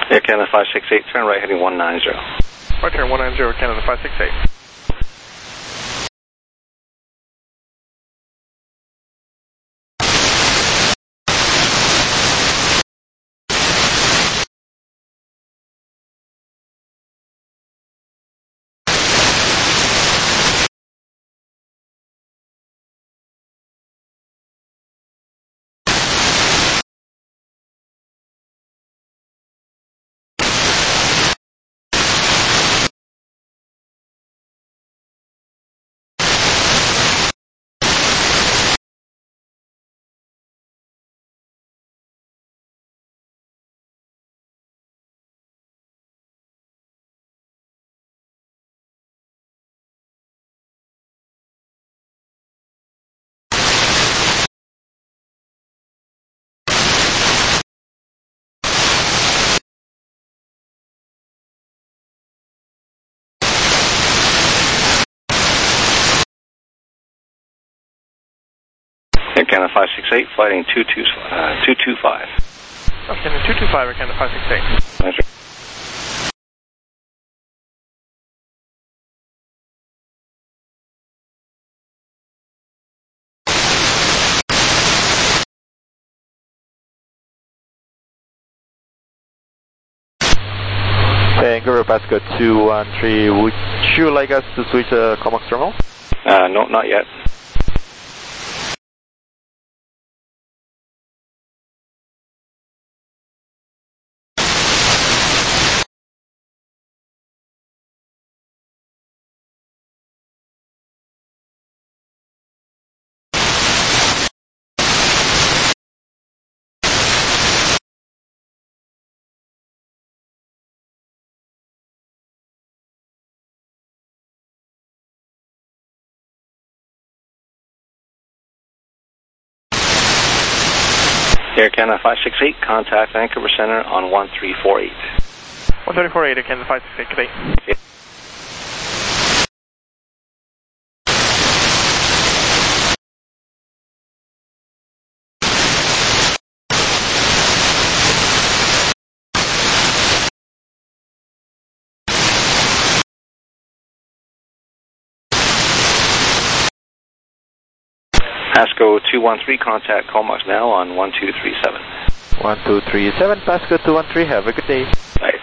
Air Canada 568, turn right heading 190. Right turn 190, Canada 568. Air Canada 568, flighting 225. Okay, 225, Air Canada 568. Roger. Vancouver Pasco 213, would you like us to switch the Comox terminal? No, not yet. Air Canada 568, contact Vancouver Center on 1348. 1348, Air Canada 568, good day. Okay. Pasco 213, contact Comox now on 1237. 1237, Pasco 213, have a good day. Bye.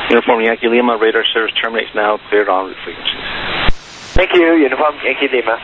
Uniform Yankee Lima, radar service terminates now, cleared en route frequencies. Thank you, Uniform Yankee Lima.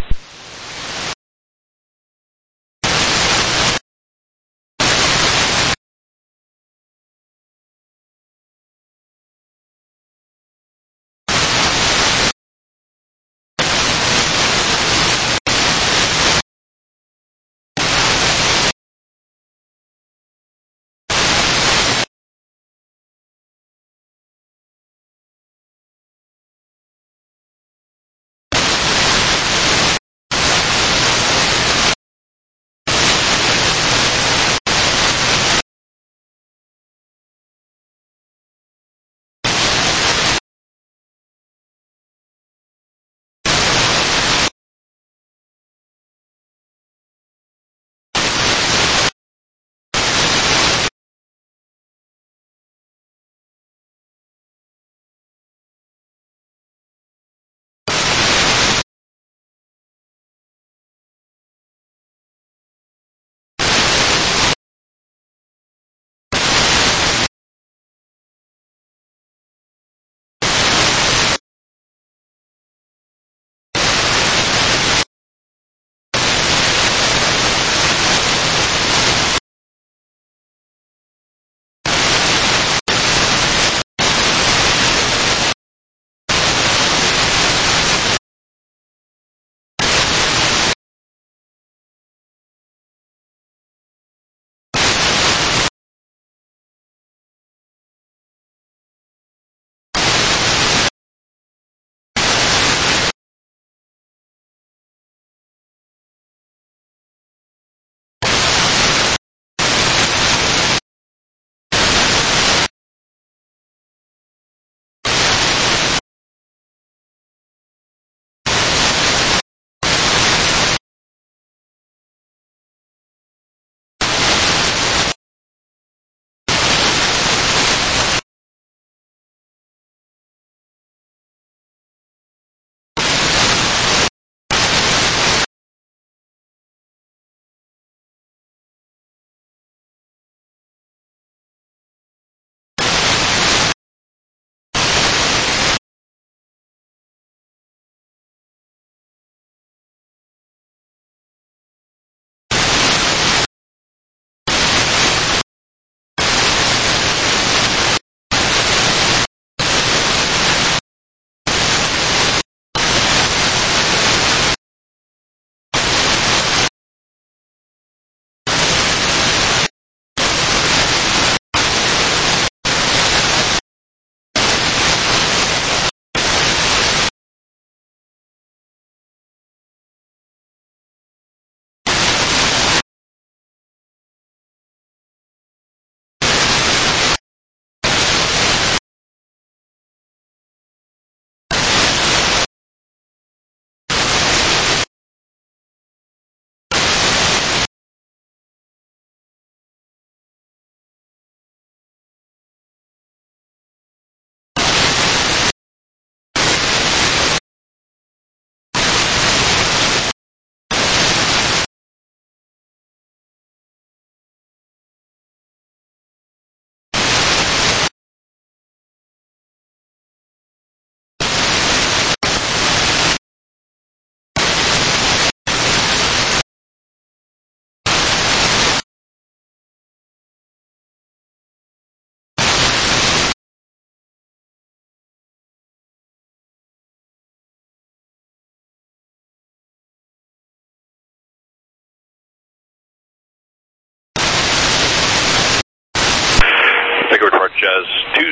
Jazz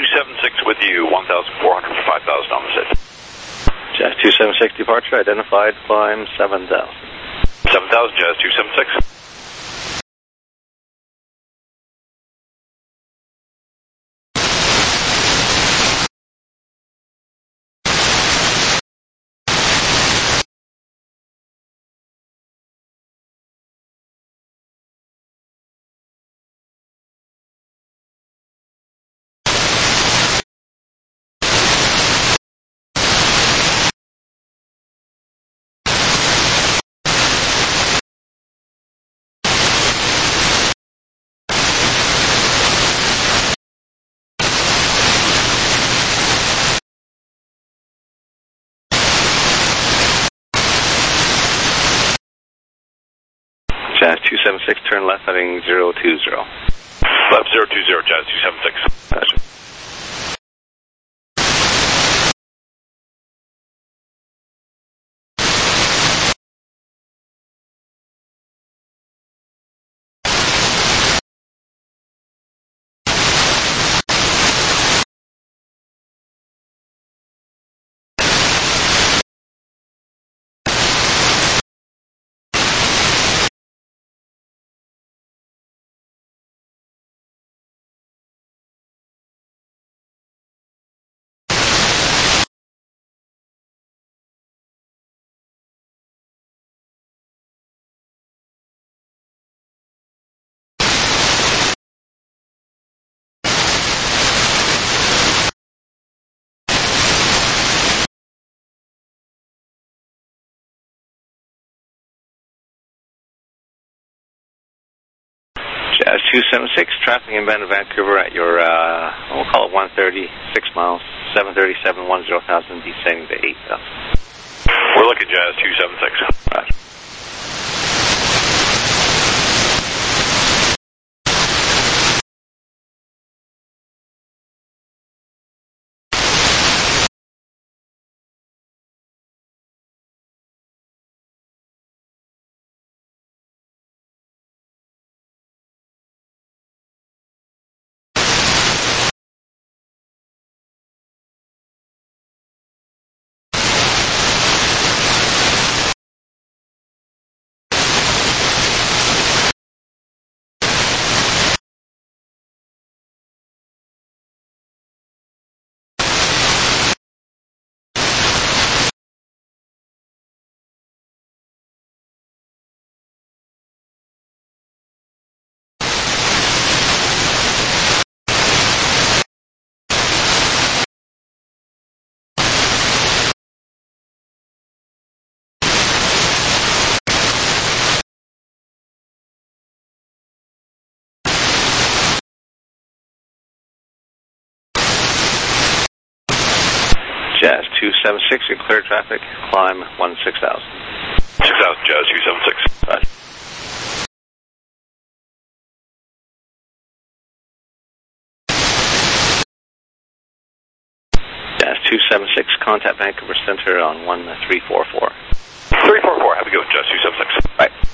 276 with you, 1,400 for 5,000 on the set. Jazz 276 departure, identified, climb 7,000. 7,000, Jazz 276. Jazz 276, turn left heading 020. Left 020, Jazz 276. Gotcha. Jazz 276, traffic inbound to Vancouver at your, we'll call it 130, 6 miles, 737, 10,000, descending to 8,000. We're looking Jazz 276. Roger. Jazz 276, you clear traffic, climb 16,000. 6,000, Jazz 276. Roger. Jazz 276, contact Vancouver Center on 1344. 344, have a good one, Jazz 276. Right.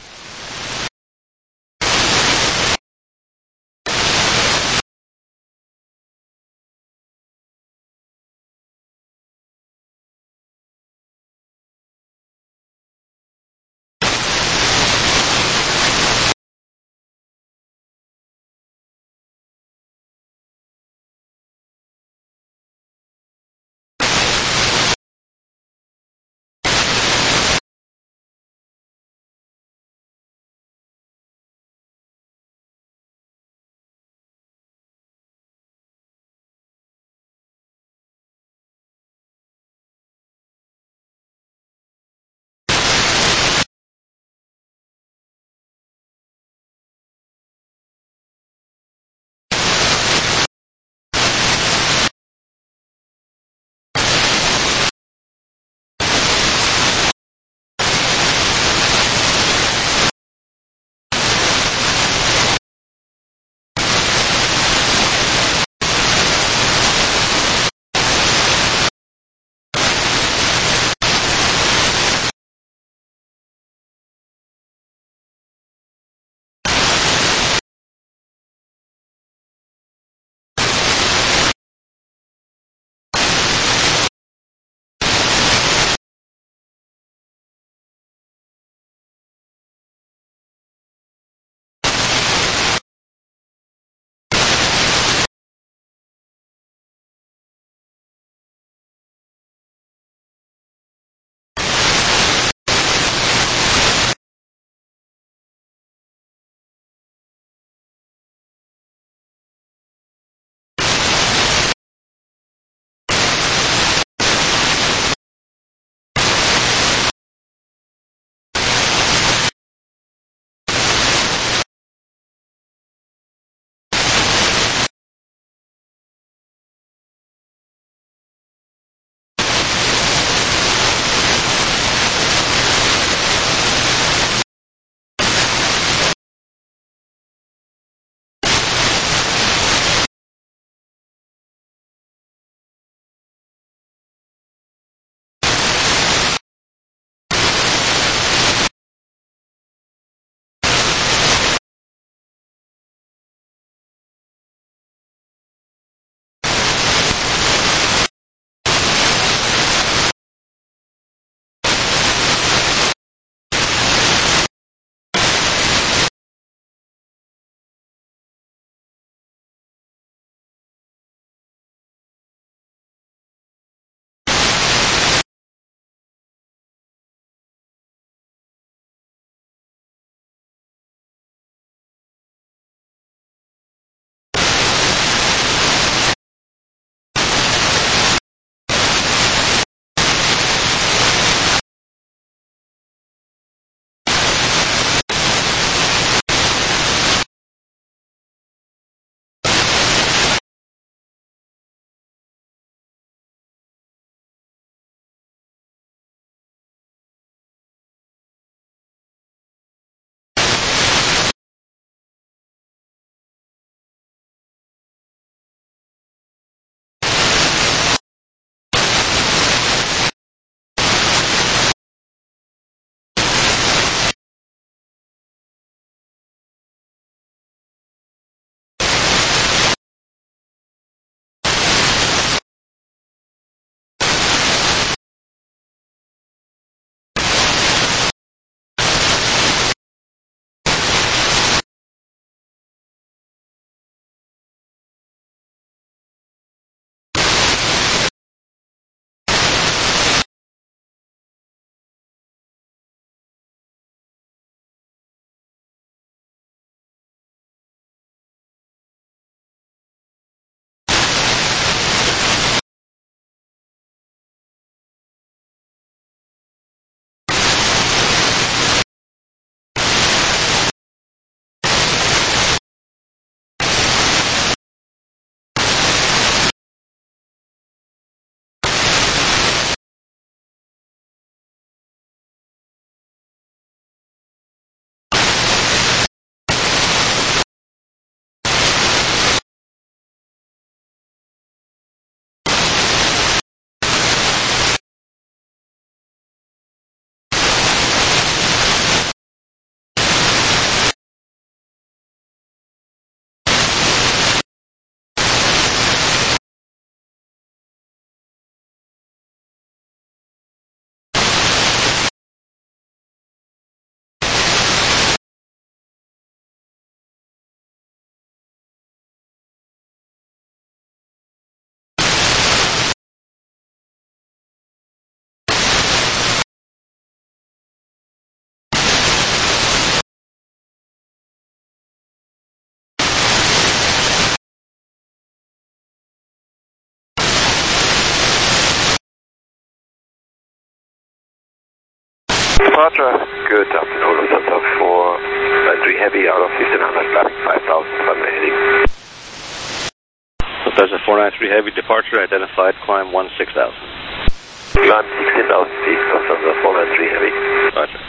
Departure. Good afternoon, Lufthansa 493 Heavy out of 1500, flapping 5000, runway heading. Lufthansa 493 Heavy departure, identified, climb 16,000. Climb 16,000 feet, Lufthansa 493 Heavy. Roger.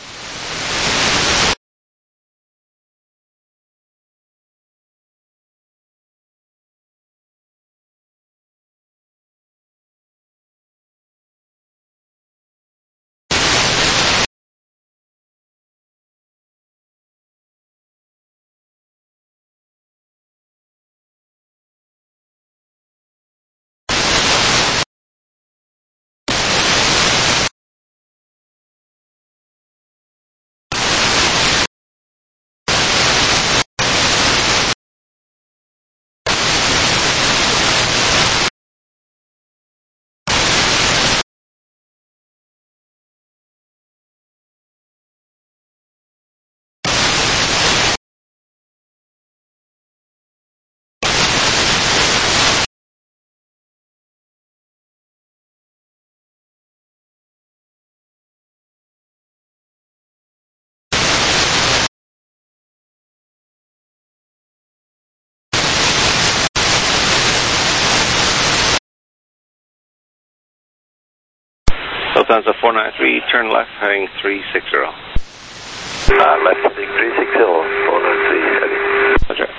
Lufthansa 493, turn left, heading 360. Left heading 360, 493 Heavy. Roger.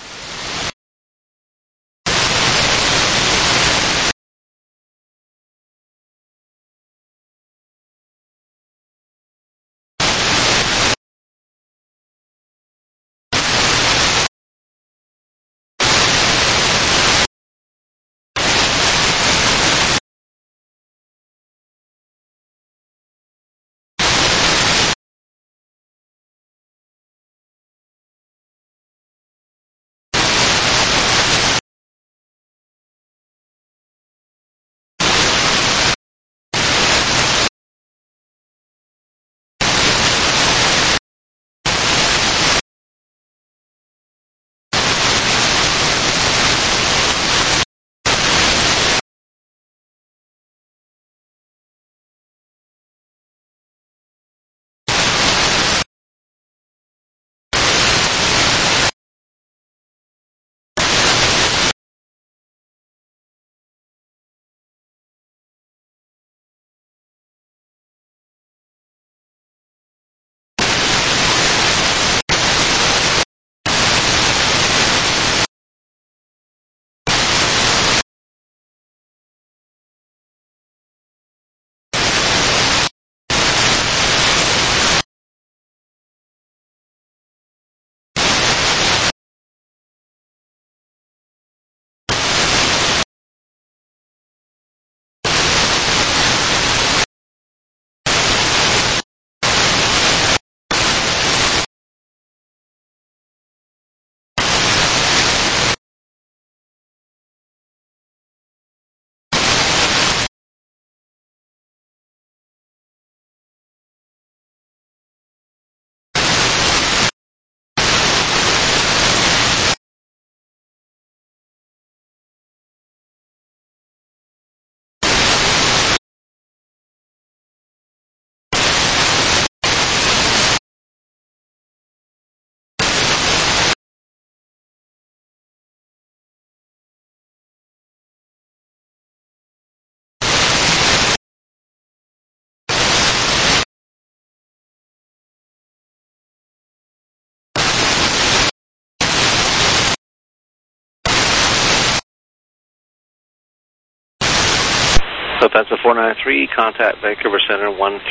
Lufthansa 493, contact Vancouver Center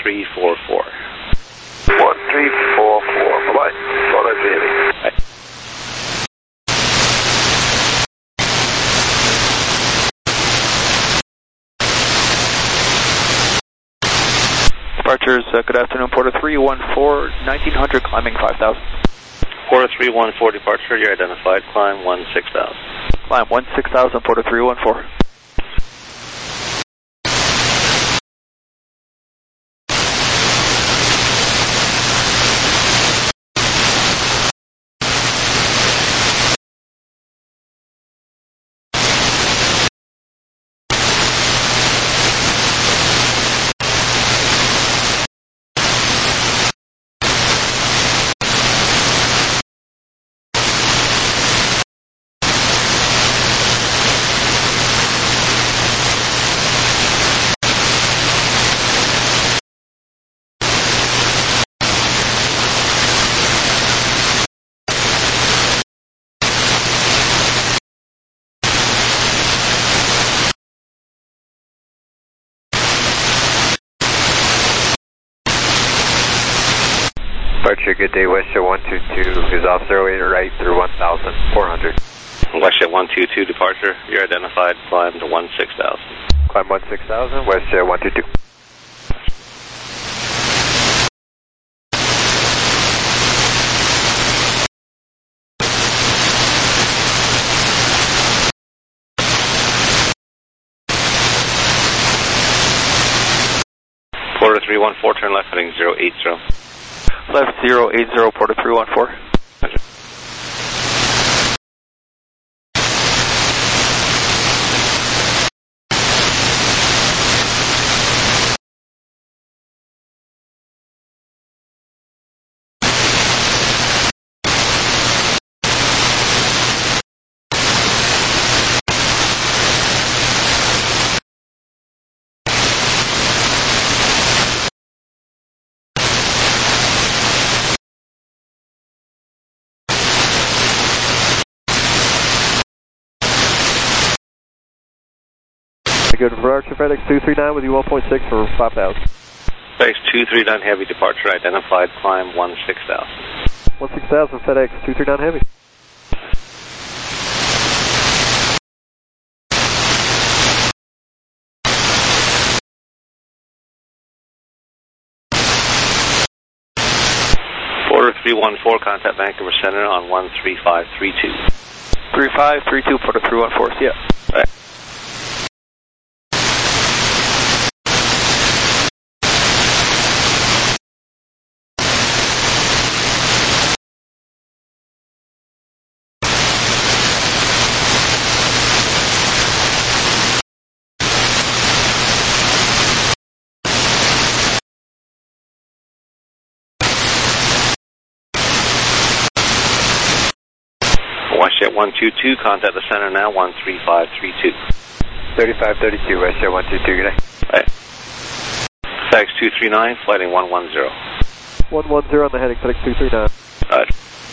1344. 1344, bye-bye. 493 Heavy. Right. Departures, good afternoon, Porter 314, 1900, climbing 5000. Porter 314 departure, you're identified, climb 16,000. Climb 16,000, Porter 314. Departure, good day, WestJet 122 is off 08 right through 1,400. WestJet 122 departure, you're identified, climb to 16,000. Climb 16,000, WestJet 122. Porter 314, turn left heading 080. Left 080, Porter 314. Good, departure FedEx 239 with you 1.6 for 5,000. FedEx 239 Heavy departure, identified, climb 16,000. 16,000 FedEx 239 Heavy. Porter 314, contact Vancouver Center on 13532. 3532, Porter 314, yeah. Right. WestJet 122, contact the center now, 13532. 3532, WestJet 122, good day. Right. FedEx 239, flighting 110. 110 on the heading, FedEx 239. Right.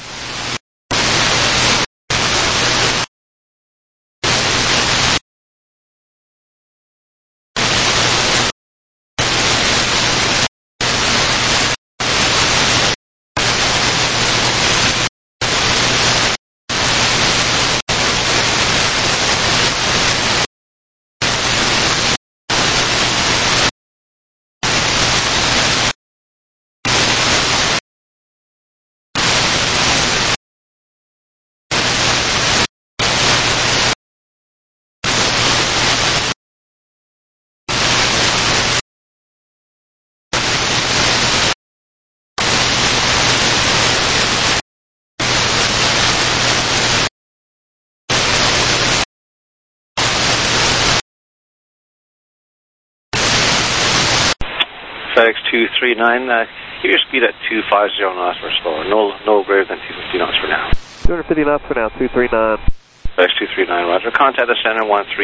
FedEx 239, keep your speed at 250 knots or slower. No greater than 250 knots for now. 250 knots for now, 239. FedEx 239, roger. Contact the center,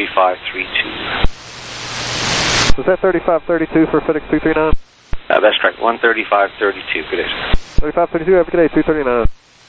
13532. Was that 3532 for FedEx 239? That's correct, 13532. Good day, sir. 3532, have a good day, 239.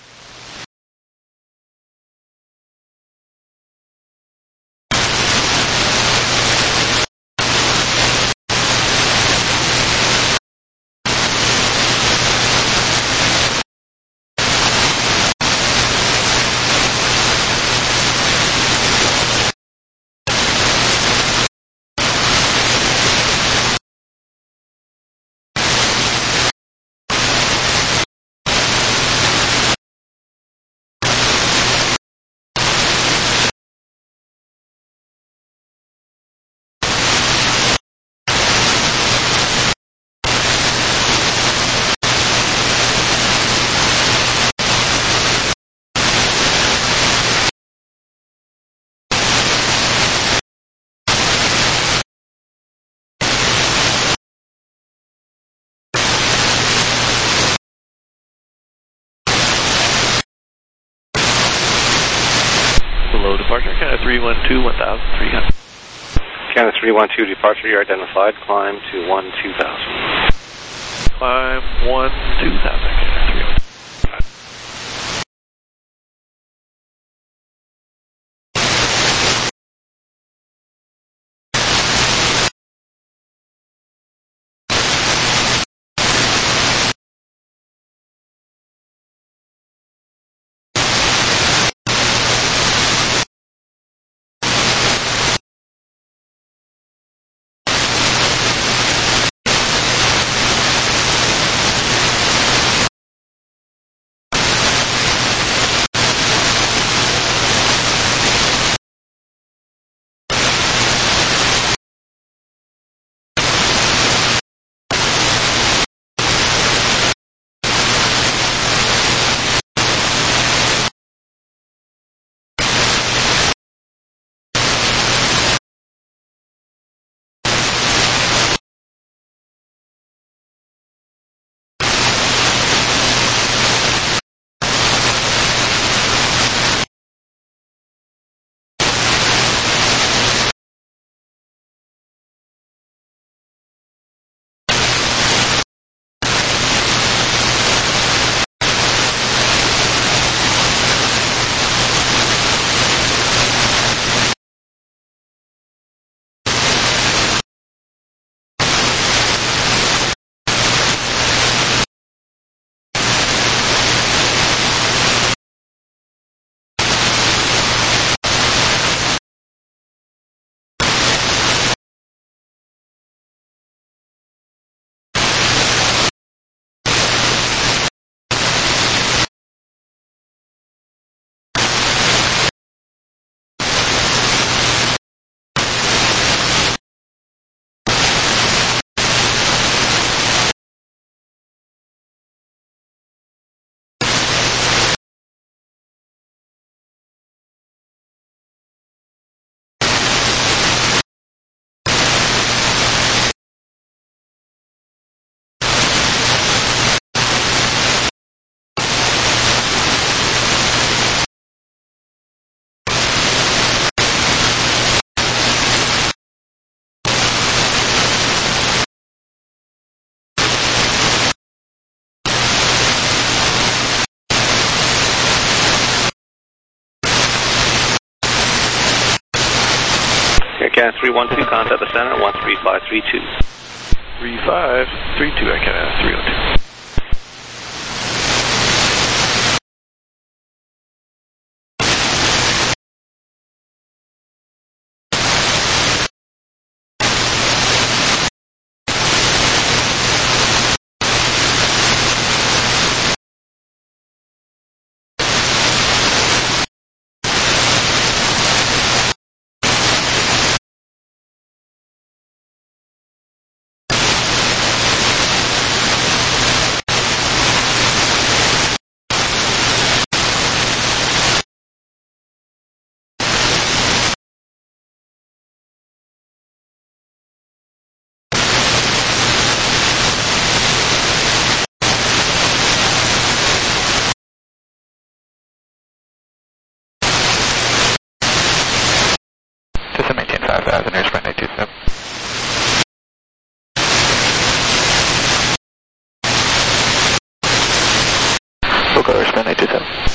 Below departure, Canada 312, 1,300. Canada 312 departure, you're identified, climb to 12,000. Climb 12,000, Canada 312. Can 312, contact the center, 13532. 3532, I can 302. System maintain 5000, airsprint 827. Local airsprint 827.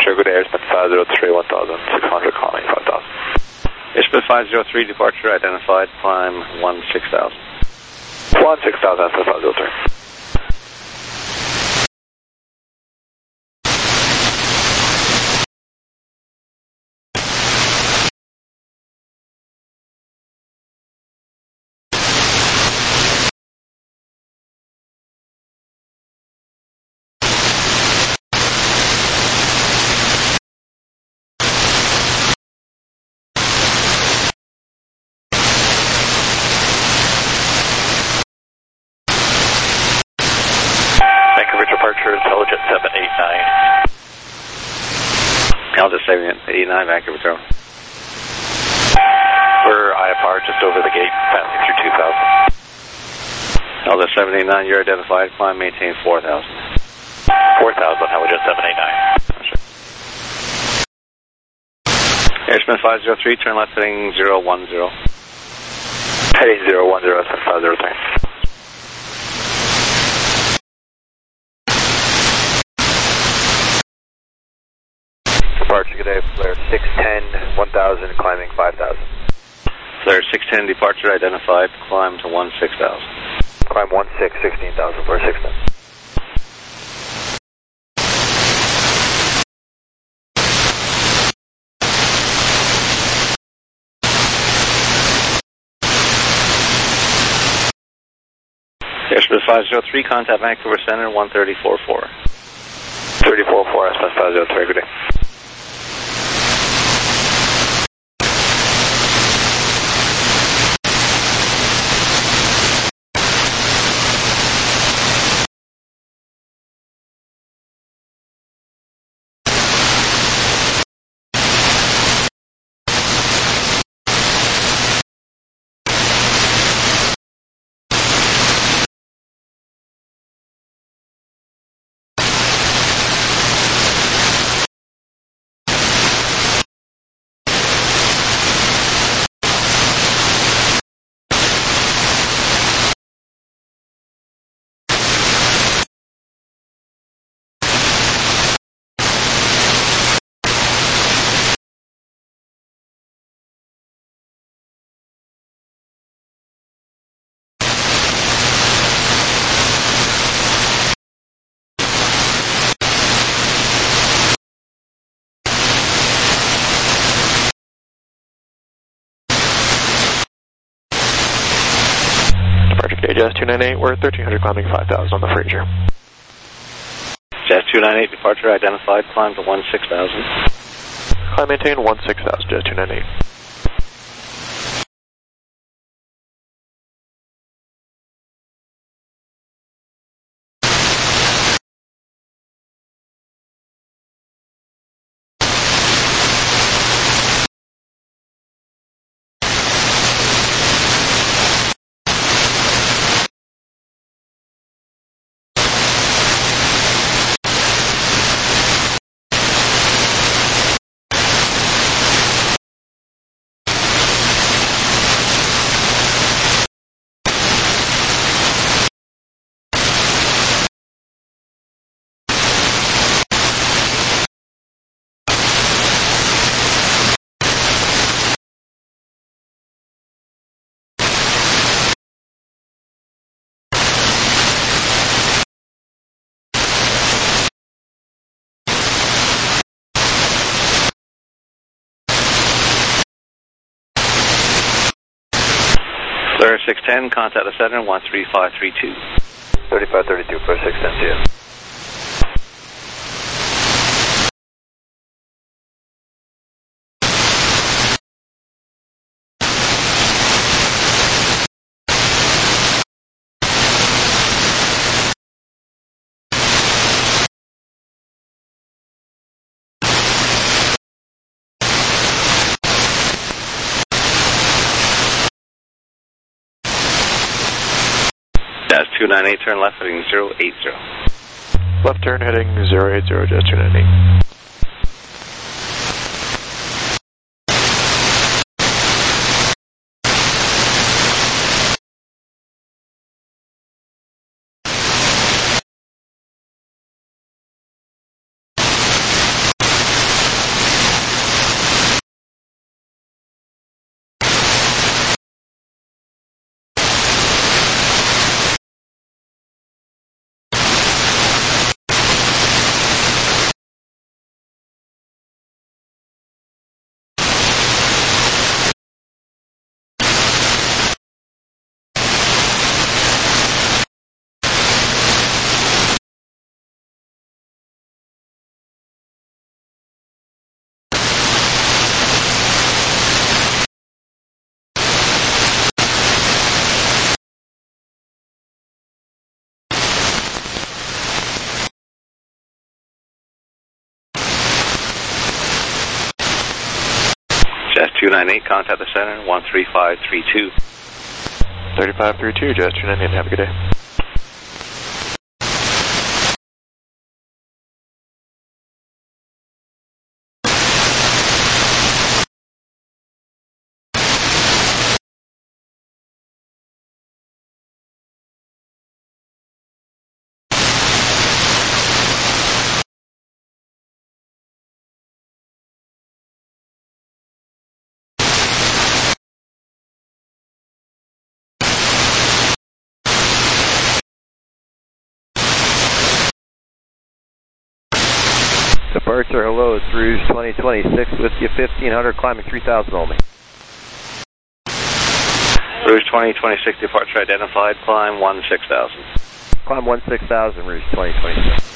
departure, good day, Airspan 503, 1600, calling 5000. Airspan 503, departure identified, climb 16,000. 16,000, Airspan 503. Intelligent 789. Intelligent 789, Vancouver Tower. We're IFR just over the gate, passing through 2,000. Intelligent 789, you're identified, climb, maintain 4,000. 4,000, Intelligent 789. Airspan 503, turn left heading 010. Heading 010, Airspan 503. Departure, good day, Flare 610, 1000, climbing 5000. Flare 610, departure identified, climb to 16,000. Climb 16,000, Flare 610. Airspan 503, contact Vancouver Center 13044. 344, Airspan 503, good day. Jazz 298, we're 1300 climbing 5000 on the Fraser. Jazz 298, departure identified, climb to 16,000. Climb maintain 16,000, Jazz 298. Flare 610, contact the center 13532. 3532, Flare 610, yeah. Jazz 298, turn left heading 080. Left turn heading 080, Jazz 298. 298, contact the center, 13532. 3532, Jazz 298, have a good day. Departure, hello, it's Rouge 2026 with you 1500, climbing 3000 only. Rouge 2026, departure identified, climb 16,000. Climb 16,000, Rouge 2026.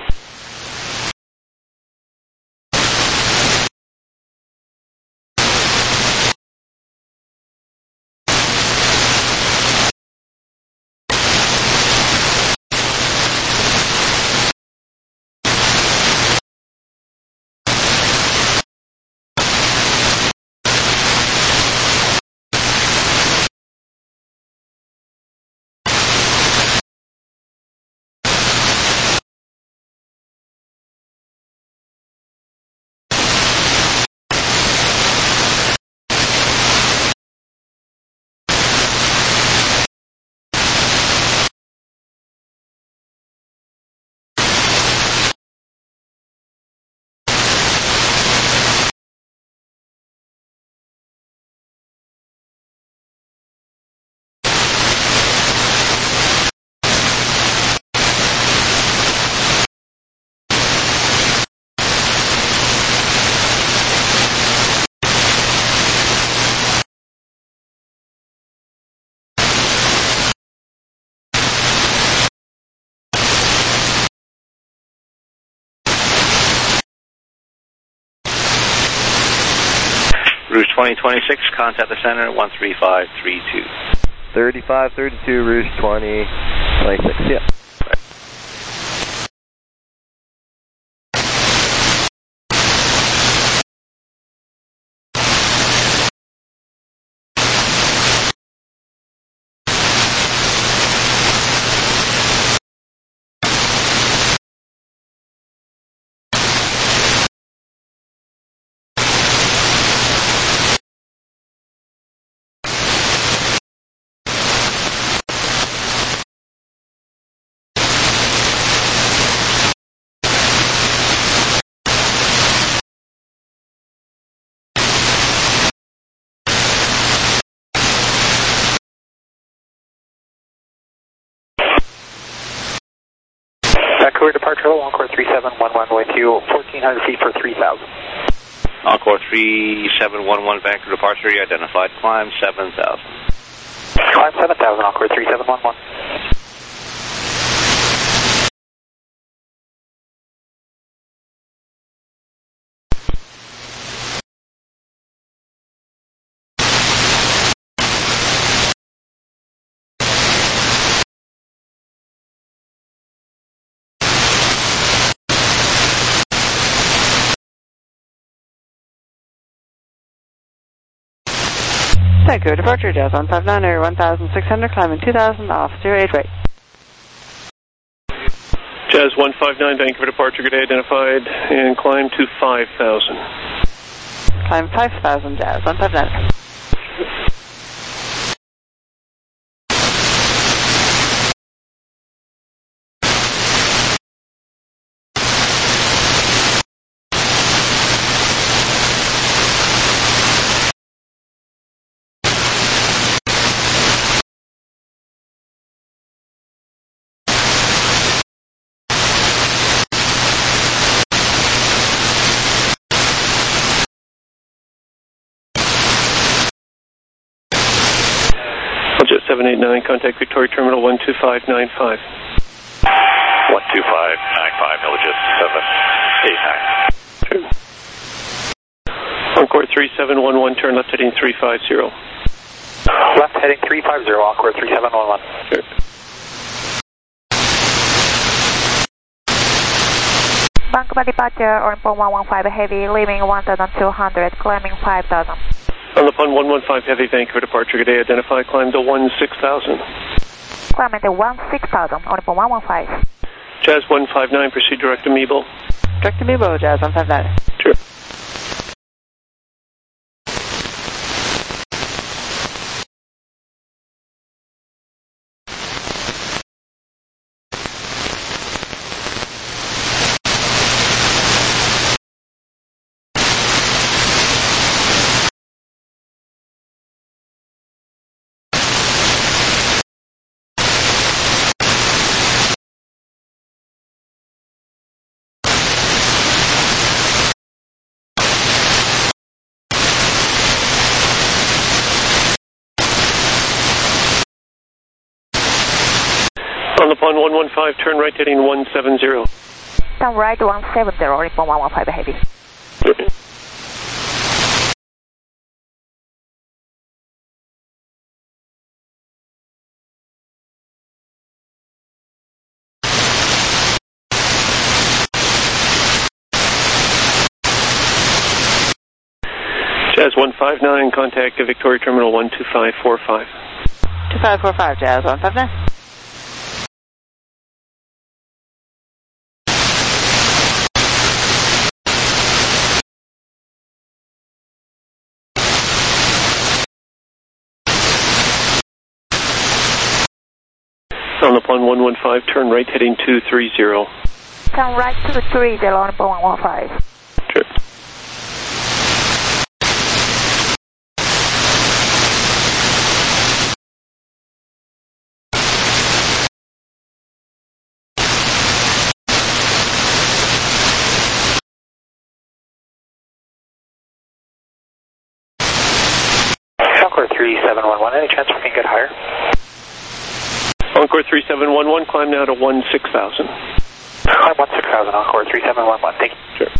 Rouge 2026, contact the center, 13532. 3532, Rouge 2026, yeah. Vancouver departure, Encore 3711 with you, 1400 feet for 3000. Encore 3711, Vancouver departure, you identified, climb 7,000. Climb 7,000, Encore 3711. Vancouver departure, Jazz 159 or 1600, climbing 2000 off 08 right. Jazz 159, Vancouver departure, good day identified, and climb to 5,000. Climb 5,000, Jazz 159. Jet 789, contact Victoria Terminal 12595. 12595, Jet 789. Encore 3711, turn left heading 350. Left heading 350, Encore 3711. Sure. Vancouver departure, Orinpo 115 heavy, leaving 1200, climbing 5000. On the pun 115 Heavy, Vancouver departure, good day, identify, climb to 16,000. Climb at 16,000, on the pun 115. Jazz 159, proceed direct to Meebo. Direct to Meebo, Jazz 159. Sure. On the pun 115, turn right heading 170. Turn right 170, on the pun 115 Heavy. Jazz 159, contact Victoria Terminal 12545. 2545, Jazz 159. On the pun 115, turn right heading 230. Turn right 230, on the pun 115. Sure. Encore 3711, any chance we can get higher? Encore 3711, climb now to 16,000. Climb 16,000, Encore 3711, thank you. Sure.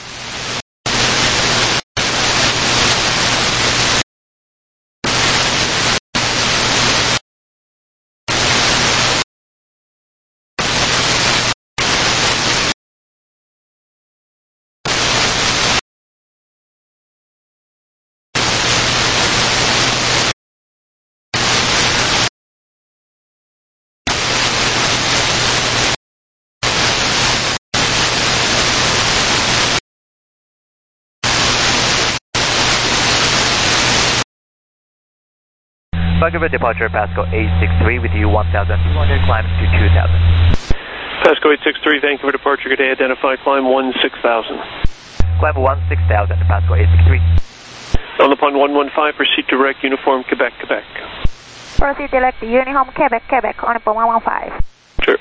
Vancouver departure, Pasco 863 with you 1,200, climb to 2,000. Pasco 863, Vancouver departure, good day, identify, climb 16,000. Climb 16,000, Pasco 863. On the pun 115, proceed direct, uniform, Quebec, Quebec. Proceed direct to Uniform, Quebec, Quebec, on the pun 115. Sure.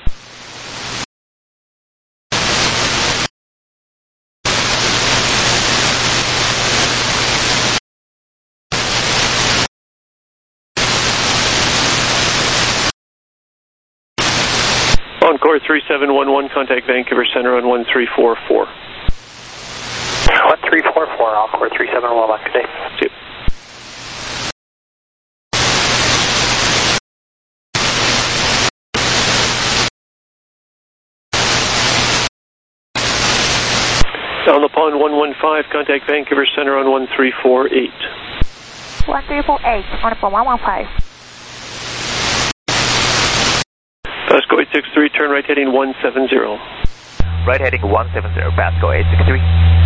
Encore 3711, contact Vancouver Center on 1344. 1344, Encore 3711, good day. See you. On the pond 115, contact Vancouver Center on 1348. 1348, on the pond 115. Pasco 863, turn right heading 170. Right heading 170, Pasco 863.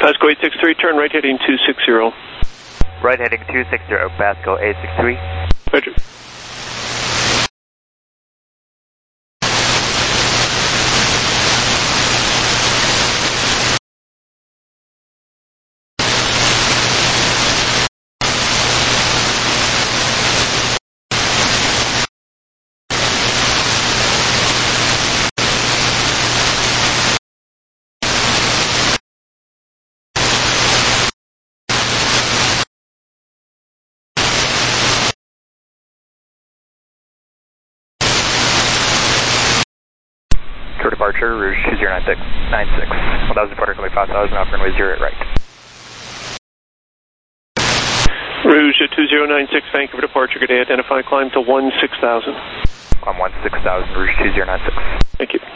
Pasco 863, turn right heading 260. Right heading 260, Pasco 863. Roger. Departure, Rouge 2096. 1000 departure, coming 5000, off runway 0 at right. Rouge 2096, Vancouver departure, good day, identify, climb to 16,000. I'm 16,000, Rouge 2096. Thank you.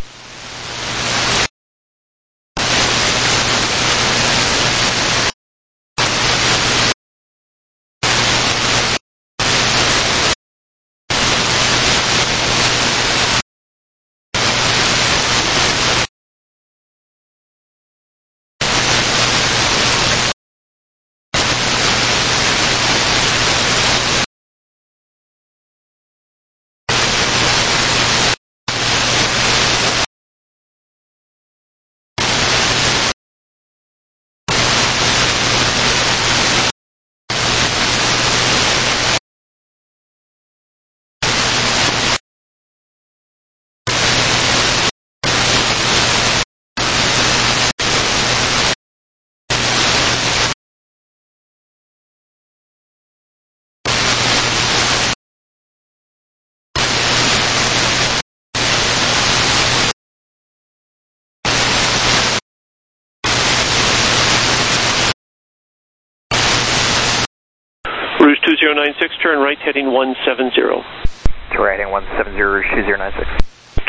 Rouge 2096, turn right heading 170. Right heading 170, Rouge 2096.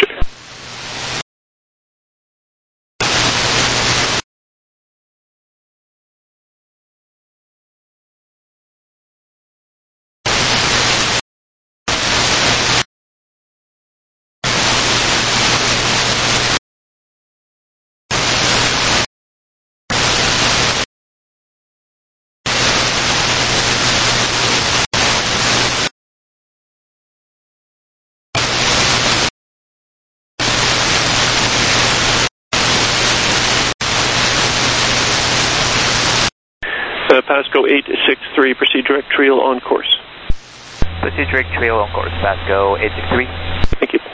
Pasco 863, proceed direct trail on course. Proceed direct trail on course, Pasco 863. Thank you.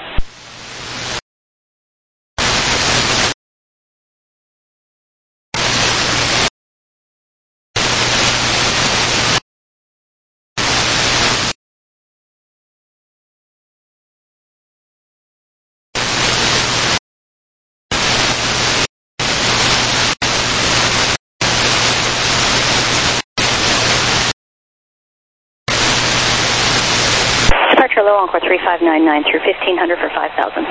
Departure low, Encore 3599 through 1500 for 5000.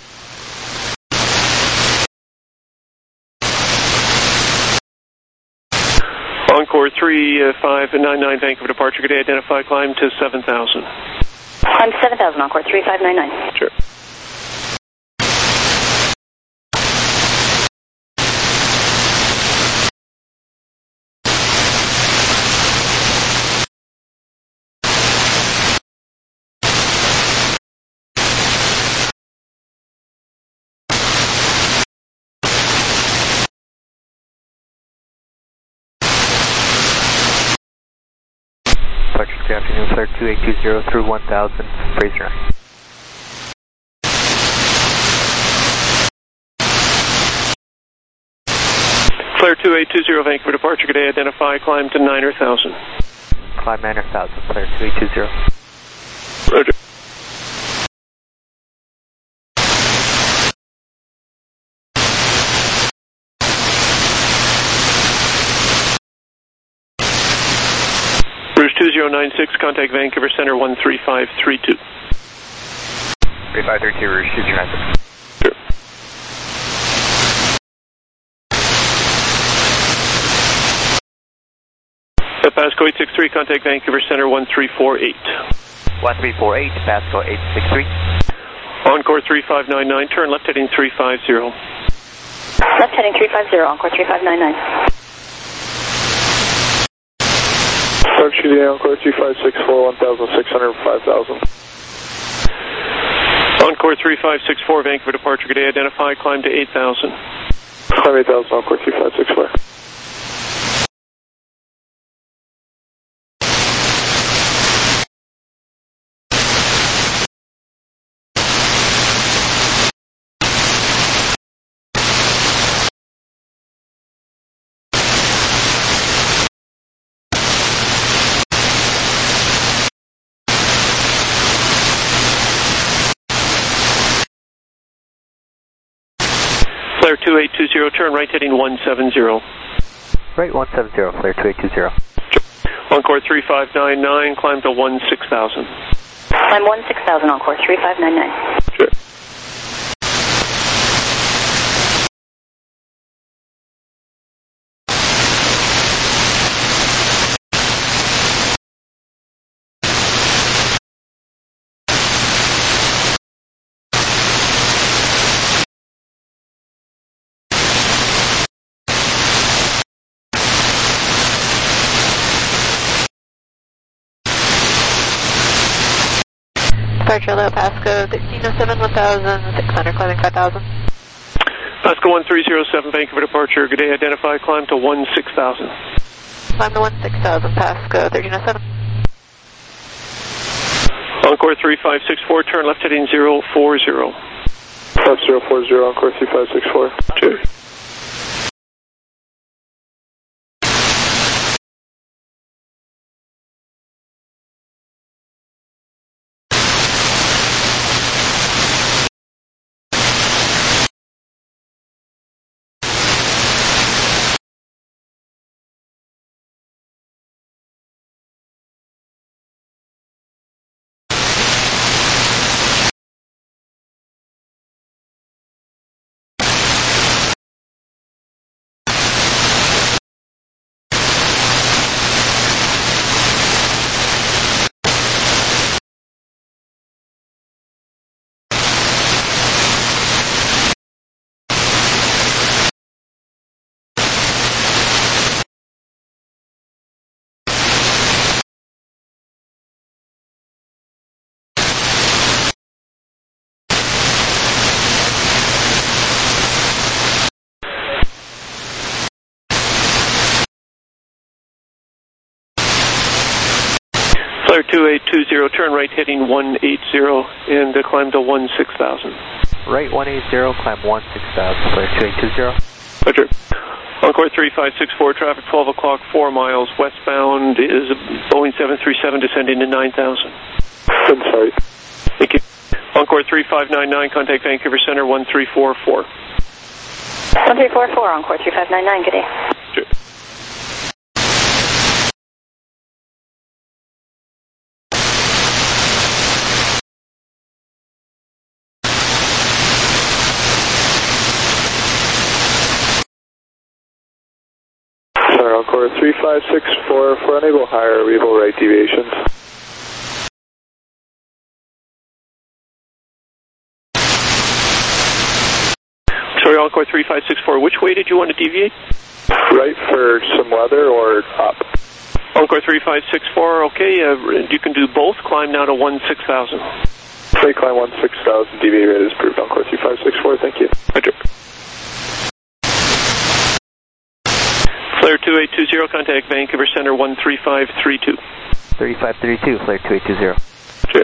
Encore 3599, Vancouver departure, good day, identify, climb to 7,000. Climb to 7,000, Encore 3599. Sure. Good afternoon, Flare 2820 through 1000, Fraser. Flare 2820, Vancouver departure, good day, identify, climb to 9,000. Climb 9,000, Flare 2820. Roger. Rouge 2096, contact Vancouver Center 13532. 3532, Rouge 2096. Sure. Pasco 863, contact Vancouver Center 1348. 1348, Pasco 863. Encore 3599, turn left heading 350. Left heading 350, Encore 3599. Departure today, Encore 3564, 1,600, 5,000. Encore 3564, Vancouver departure, good day, identify, climb to 8,000. Climb 8,000, Encore 3564. Flare 2820, turn right heading 170. Right 170, Flare 2820. Encore 3599, climb to 16,000. Climb 16,000, Encore 3599. Sure. Departure low, Pasco 1607, 1,600, climbing 5,000. Pasco 1307, Vancouver departure, good day, identify, climb to 16,000. Climb to 16,000, Pasco 1307. Encore 3564, turn left heading 040. Left 040, Encore 3564. Sure. Flare 2820, turn right heading 180 and climb to 16,000. Right 180, climb 16,000, Flare 2820. Roger. Encore 3564, traffic 12 o'clock, 4 miles westbound is Boeing 737 descending to 9,000. I'm sorry. Thank you. Encore 3599, contact Vancouver Center 1344. 1344, Encore 3599, good day. Sure. Encore 3564, for unable higher, reable right deviations. Sorry, Encore 3564, which way did you want to deviate? Right for some weather or up? Encore 3564, okay, you can do both, climb now to 16,000. Say climb 16,000, deviate rate is approved, Encore 3564, thank you. Roger. Flare 2820, contact Vancouver Center 13532. 3532, Flare 2820. Sure.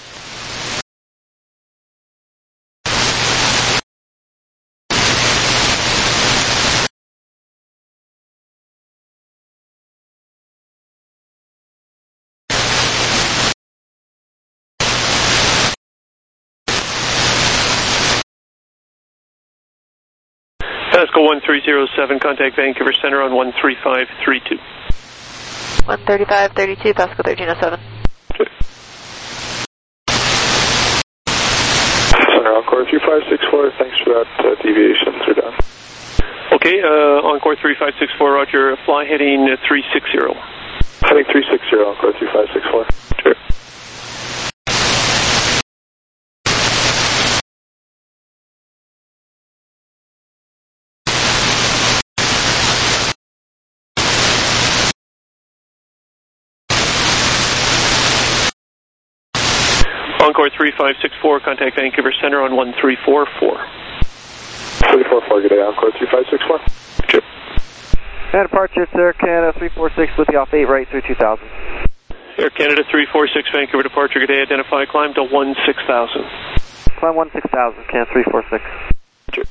Pasco 1307, contact Vancouver Center on 13532. 13532, Pasco 1307. Sure. Center Encore 3564, thanks for that deviation, we're done. Okay, Encore 3564, roger, fly heading 360. Heading 360, Encore 3564. Sure. Encore 3564, contact Vancouver Center on 1344. 344, good day, Encore 3564. Chip. And departure to Air Canada 346 with the off 8 right through 2000. Air Canada 346, Vancouver departure, good day, identify, climb to 16,000. Climb 16,000, Canada 346. Chip.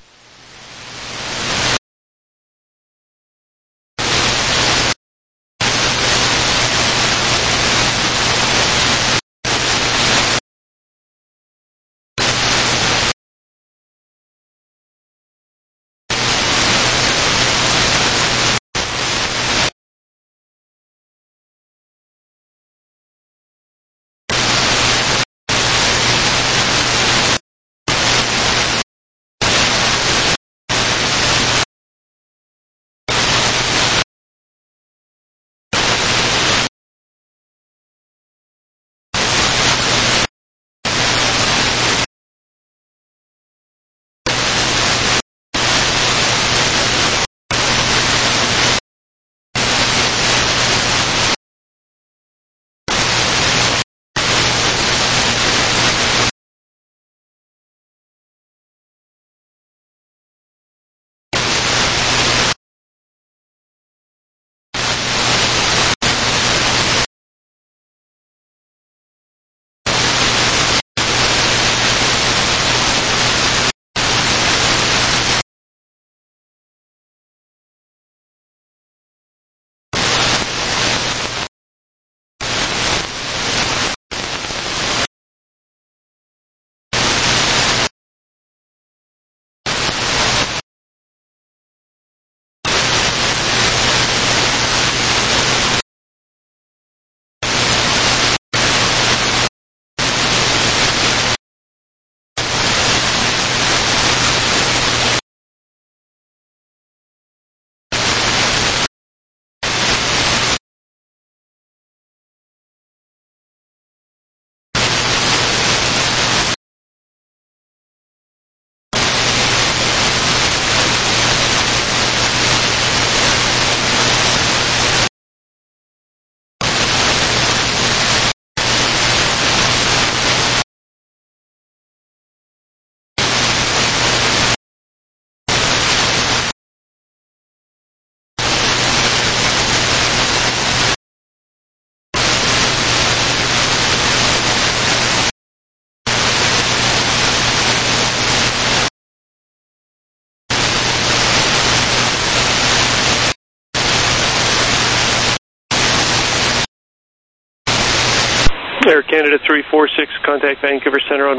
Air Canada 346, contact Vancouver Center on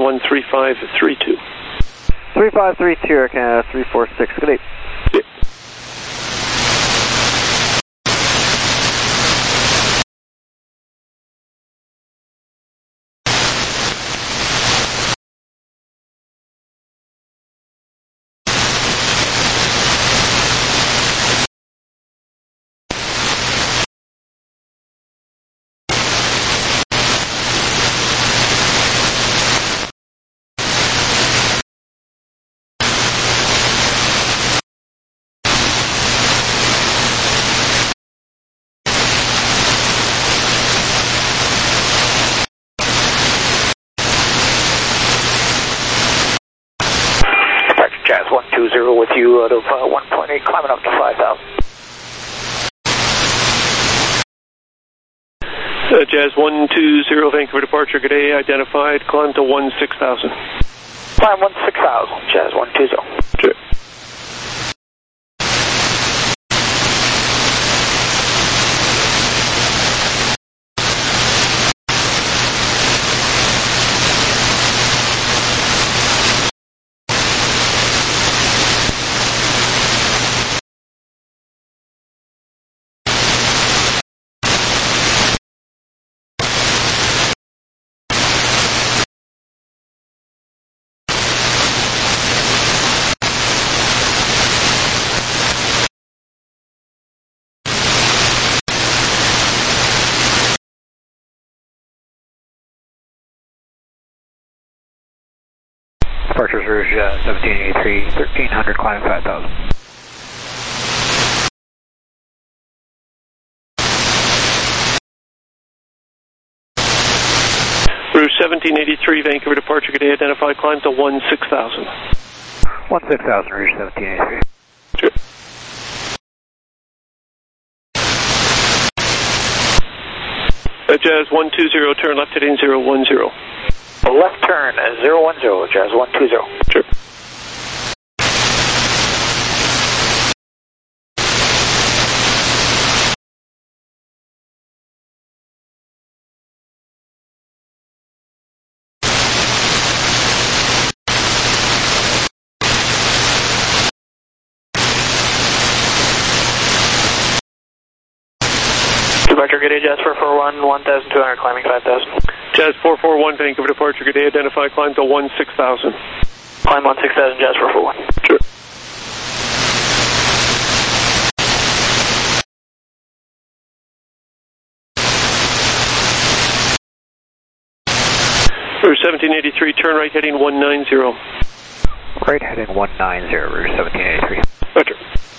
13532. 3532, Air Canada 346, good day. Yeah. Jazz 120 with you out of 1.8, climbing up to 5,000. Jazz 120, Vancouver departure, good day, identified, climb to 16,000. Climb 16,000, Jazz 120. Sure. Departure Rouge 1783, 1300, climbing 5,000. Rouge 1783, Vancouver departure, good day, identify, climb to 16,000. 16,000, Rouge 1783. Sure. Jazz 120, turn left heading 010. Left turn, 010, Jazz 120. Sure. Departure, good day, Jazz 441, 1,200, climbing 5,000. Jazz 441, Vancouver departure, good day, identify, climb to 16,000. Climb 16,000, Jazz 441. Sure. Rouge 1783, turn right heading 190. Right heading 190, Rouge 1783. Roger.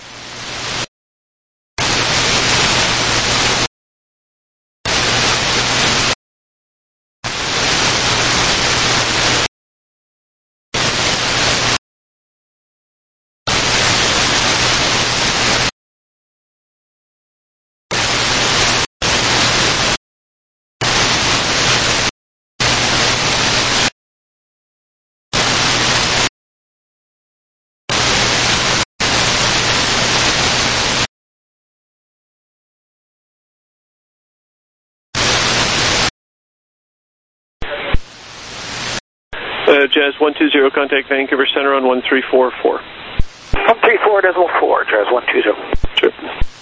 Jazz 120, contact Vancouver Center on 1344. 134.4, Jazz 120. Sure.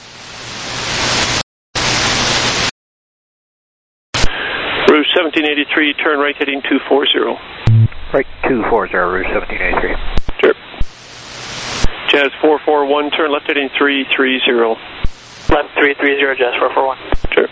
Rouge 1783, turn right heading 240. Right 240, Rouge 1783. Sure. Jazz 441, turn left heading 330. Left 330, Jazz 441. Sure.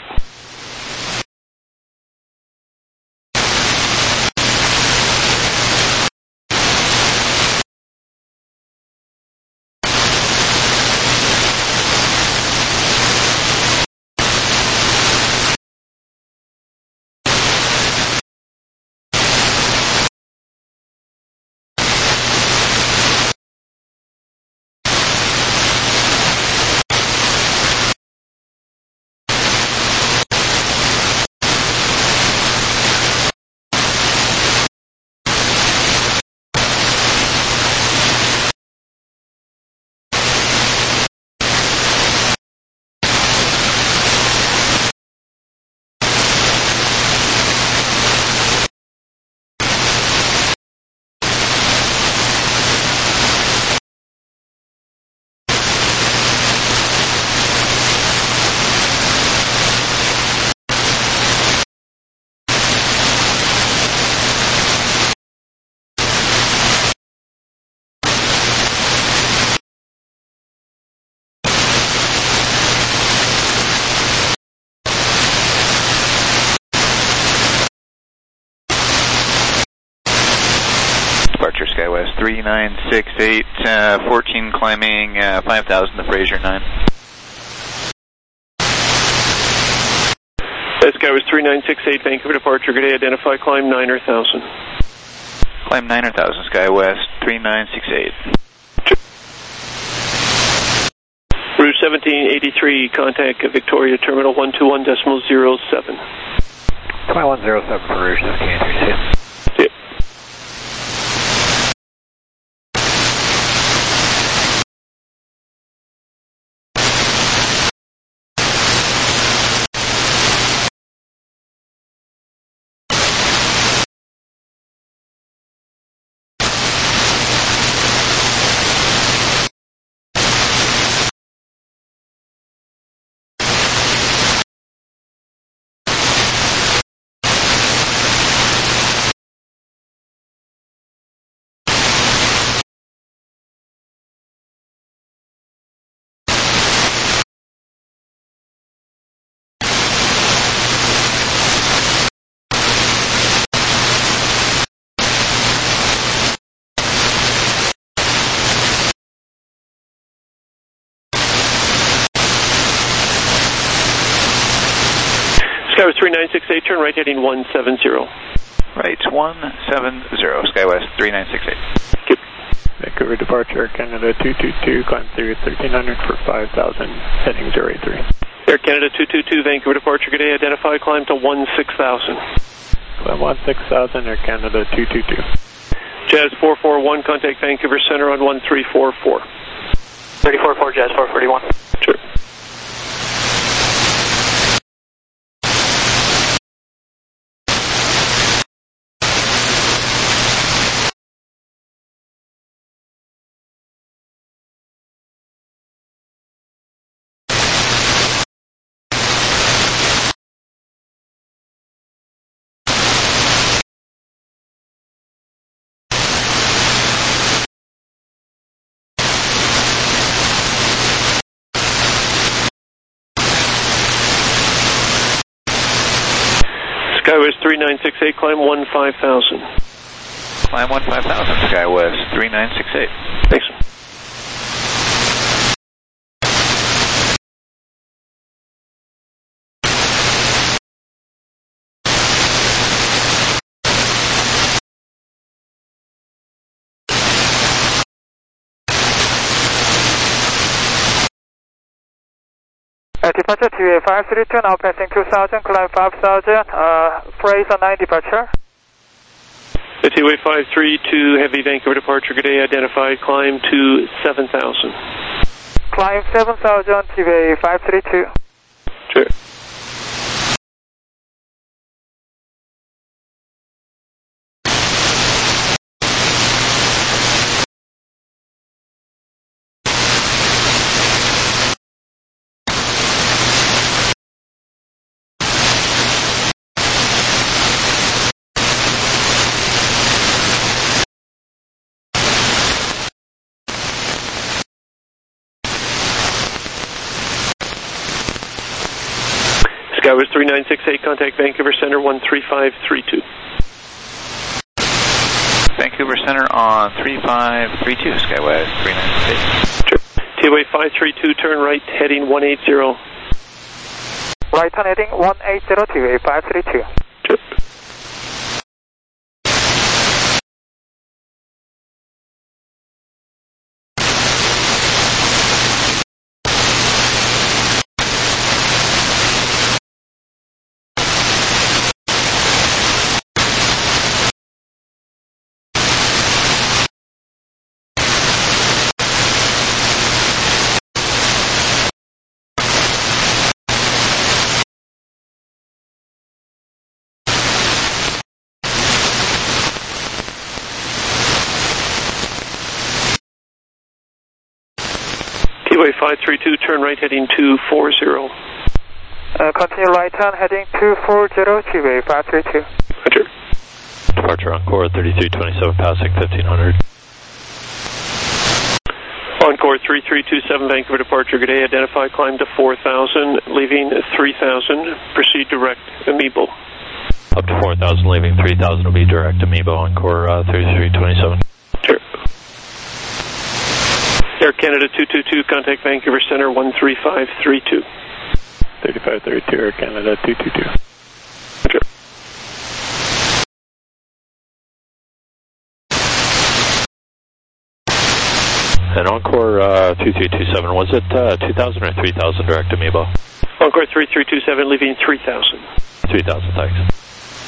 Departure SkyWest 3968, 14 climbing 5,000 to Fraser 9. SkyWest 3968, Vancouver departure, good day, identify, climb 9 or 1,000. Climb 9 or 1,000, SkyWest 3968. Rouge 1783, contact Victoria Terminal 121.07. 2107 for Rouge 1783. Yep. SkyWest 3968, turn right heading 170. Right 170, SkyWest 3968. Vancouver departure, Canada 222, climb through 1300 for 5,000, heading 083. Air Canada 222, Vancouver departure, good day, identify, climb to 16,000. Climb 16,000, Air Canada 222. Jazz 441, contact Vancouver Center on 1344. 344, Jazz 441. Sure. SkyWest 3968, climb 15,000. Climb 15,000, SkyWest 3968. Thanks. Departure to 532, now passing 2,000, climb 5,000, Fraser 9 departure. The TWA 532, heavy Vancouver departure, good day, identified, climb to 7,000. Climb 7,000, TWA 532. Sure. SkyWest 3968, contact Vancouver Center 13532. Vancouver Center on 3532, SkyWest 3968. Sure. TWA 532, turn right, heading 180. Right turn heading 180, TWA 532. Sure. TWA 532, turn right, heading 240. Continue right turn heading 240, TWA 532. Roger. Departure Encore 3327, passing 1500. Encore 3327, Vancouver departure, good day, identify, climb to 4,000, leaving 3,000, proceed direct, Amiibo. Up to 4,000, leaving 3,000 will be direct Amiibo, Encore 3327. Sure. Air Canada 222, contact Vancouver Center 13532. 3532, Air Canada 222. Sure. And Encore 2327, was it 2,000 or 3,000 direct Amiibo? Encore 3327, leaving 3,000. 3,000, thanks.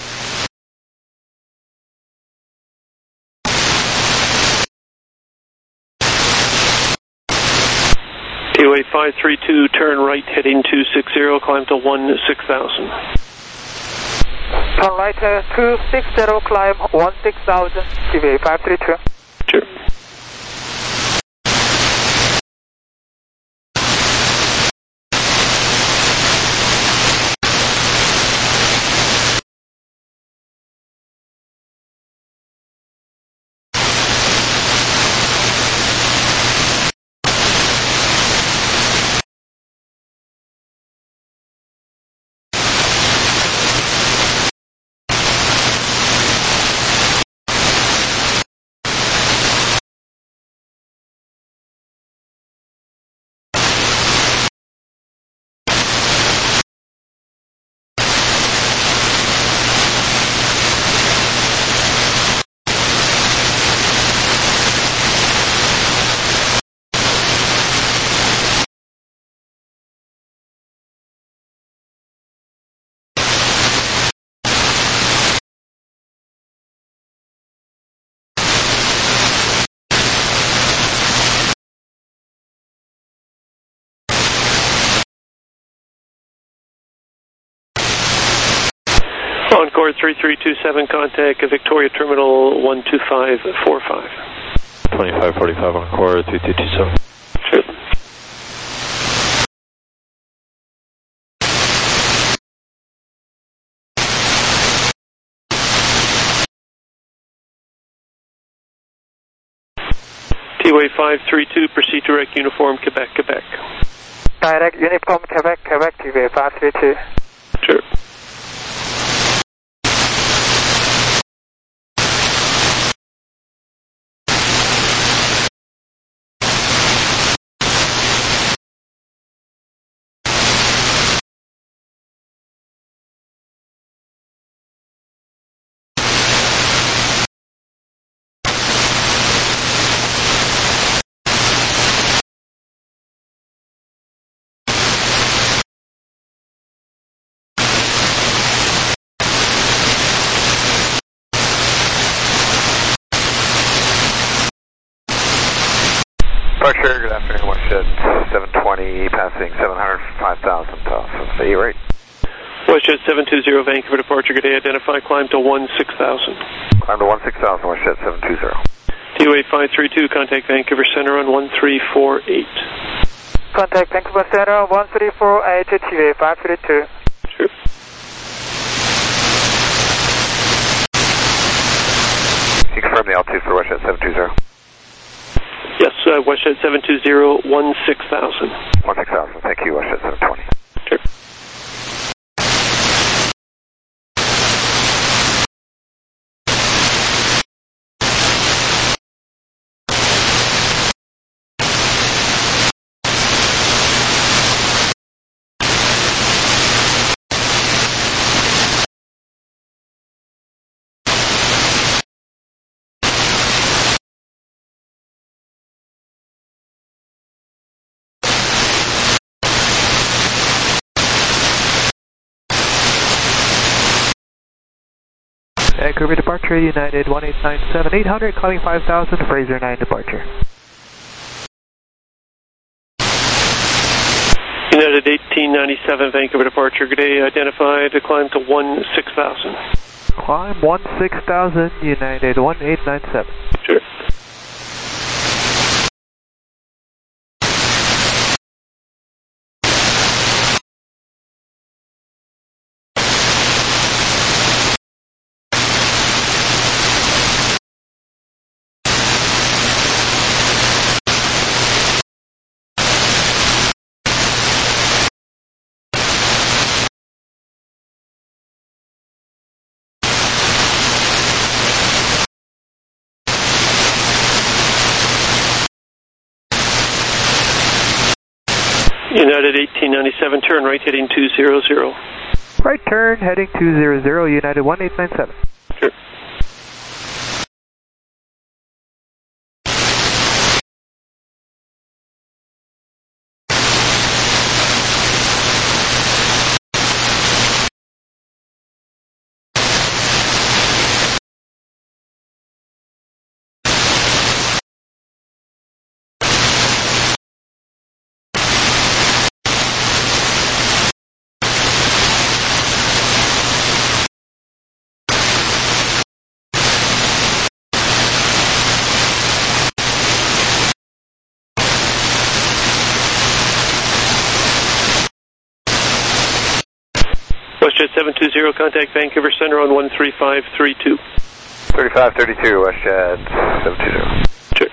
TWA 532, turn right, heading 260, climb to 16,000. Turn right 260, climb 16,000, TWA 532. Sure. Encore 3327, contact Victoria Terminal 12545. 2545 Encore 3227. Sure. T-Way 532, proceed direct uniform Quebec, Quebec. Direct uniform Quebec, Quebec, T-Way 532. Sure. Departure, good afternoon, WestJet 720, passing 705,000 off of the rate. WestJet 720, Vancouver departure, good day, identify, climb to 16,000. Climb to 16,000, WestJet 720. T-Way 532, contact Vancouver Center on 1348. Contact Vancouver Center 1348, T-Way 532. Sure. Can you confirm the altitude for WestJet 720? Yes, WestJet 720, 16,000. 16,000, thank you, WestJet 720. Sure. Vancouver departure, United 1897, 800, climbing 5,000, Fraser 9 departure. United 1897, Vancouver departure, good day, identified, climb to 16,000. Climb 16,000, United 1897. Sure. United 1897, turn right heading 200. Right turn, heading 200, United 1897. Sure. WestJet 720, contact Vancouver Center on 13532. 3532, WestJet 720. Sure.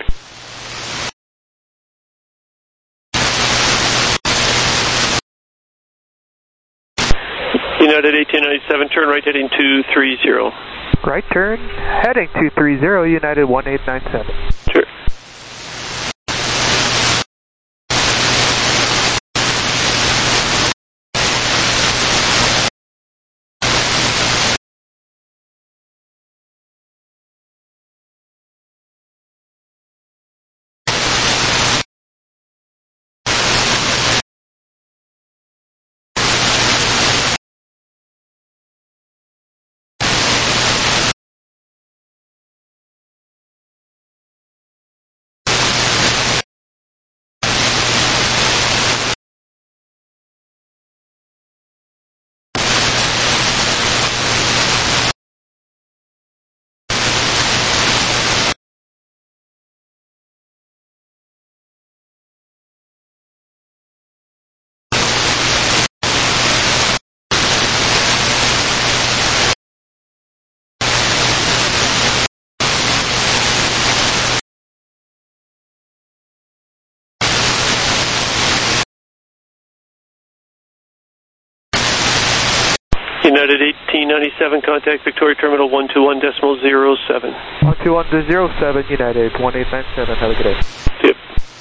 United 1897, turn right heading 230. Right turn, heading 230, United 1897. Sure. United 1897, contact Victoria Terminal 121.07. 121.07, United 1897. Have a good day. Yep.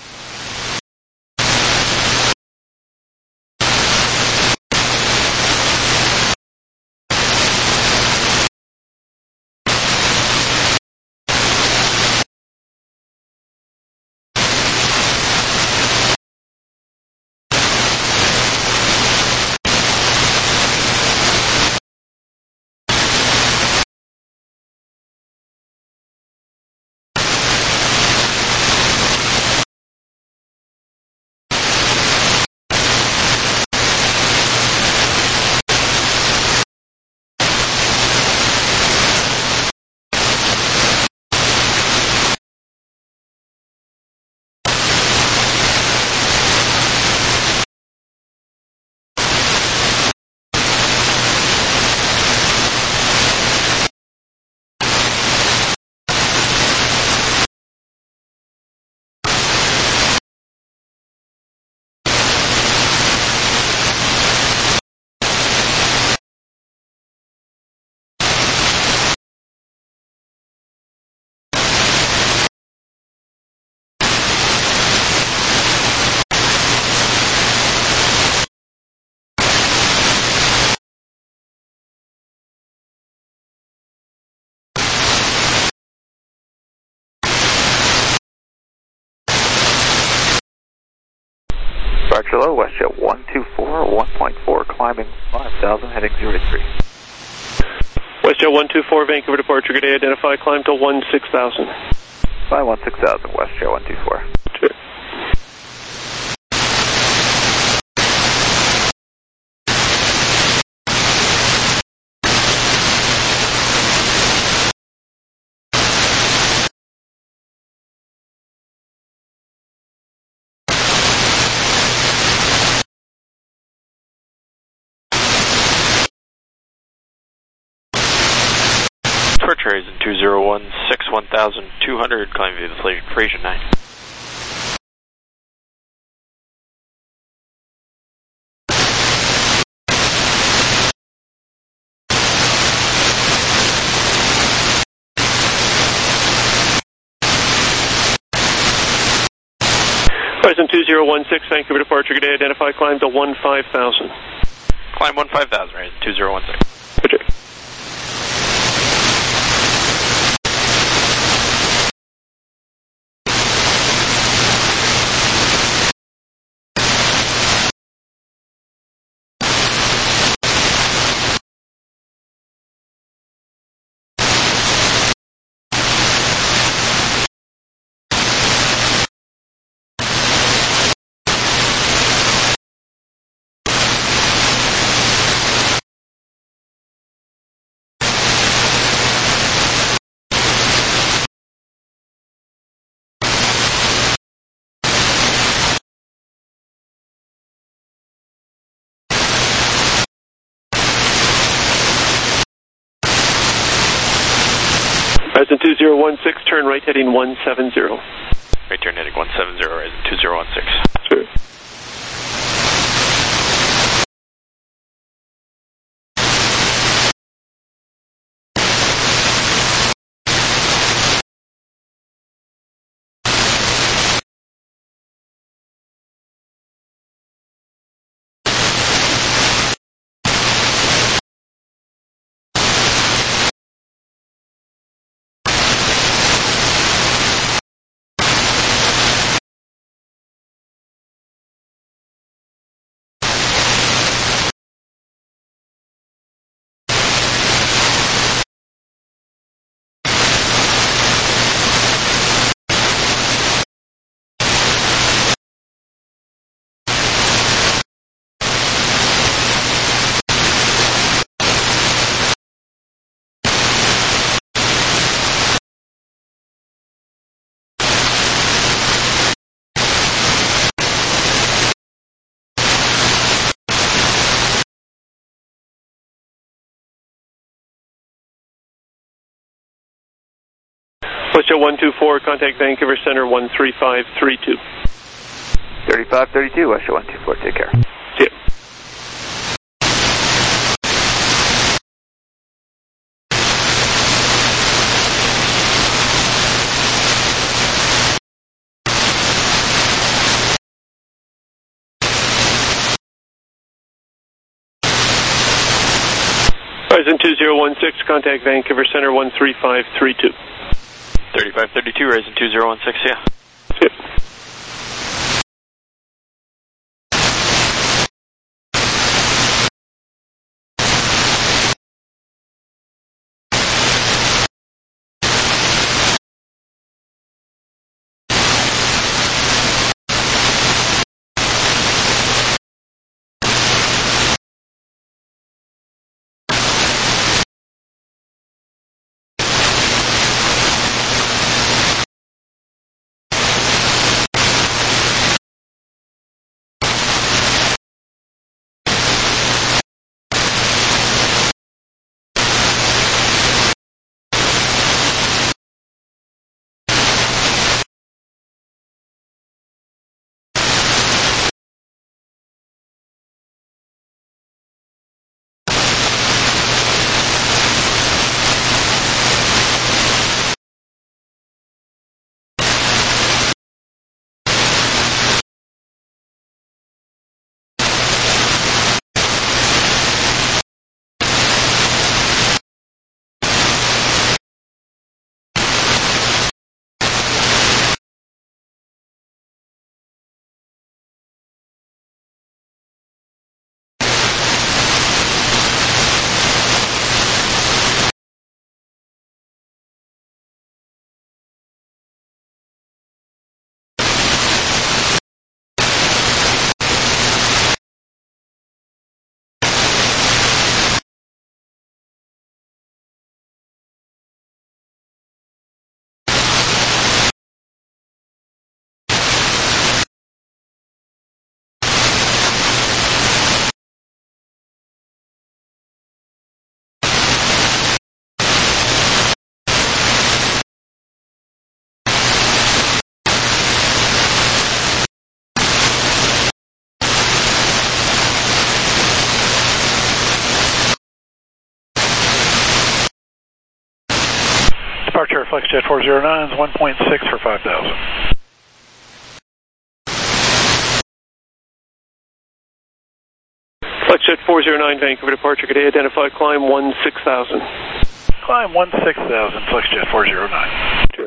Departure low, WestJet 124, 1.4, climbing 5,000, heading 03. WestJet 124, Vancouver departure, good day, identify, climb to 16,000. 516,000, WestJet 124. Sure. Departure is in 2016, 1,200, climb via the Fraser 9. Horizon 2016, Vancouver departure, good day, identify, climb to 15,000. Climb 15,000, right, 2016. Good day. Horizon 2016, turn right heading 170. Right turn heading 170, Horizon 2016. Sure. WestJet 124, contact Vancouver Center 13532. 3532, WestJet 124, take care. See ya. Resident 2016, contact Vancouver Center 13532. 3532, Resident 2016, yeah. Yep. Departure FlexJet 409 is 1.6 for 5,000. FlexJet 409, Vancouver departure, good day, identify climb 16,000. Climb 16,000, FlexJet 409. Sure.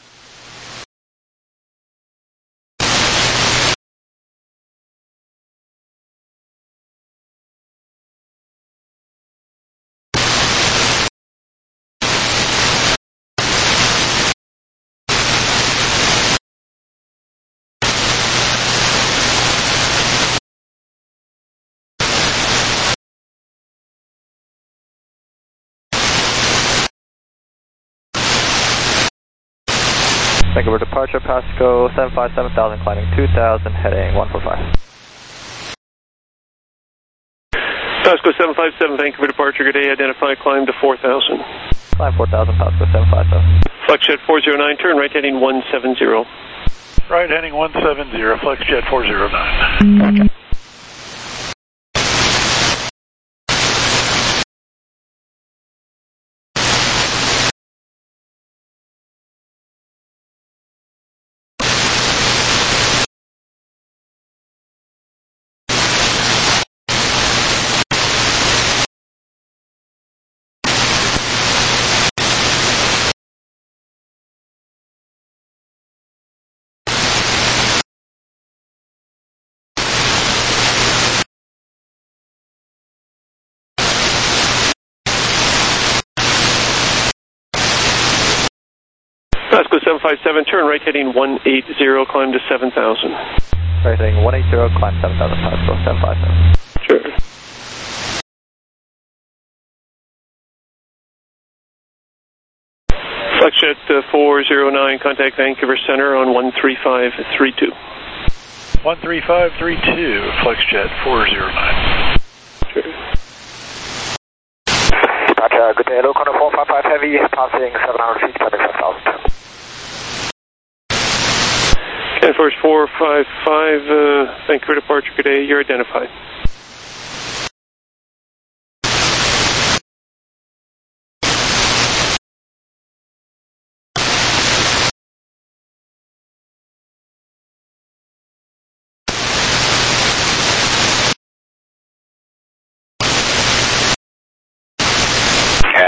Vancouver departure, Pasco 757,000, climbing 2,000, heading 145. Pasco 757, Vancouver departure, good day, identify climb to 4,000. Climb 4,000, Pasco 757. FlexJet 409, turn right heading 170. Right heading 170, FlexJet 409. Pasco 757, turn right heading 180, climb to 7,000. Right heading 180, climb 7,000, Pasco 757. Sure. FlexJet 409, contact Vancouver Center on 13532. 13532, FlexJet 409. Sure. Departure, good day, local 455 heavy, passing 700 feet, climbing 5,000. Force 455, Vancouver departure, good day, you're identified.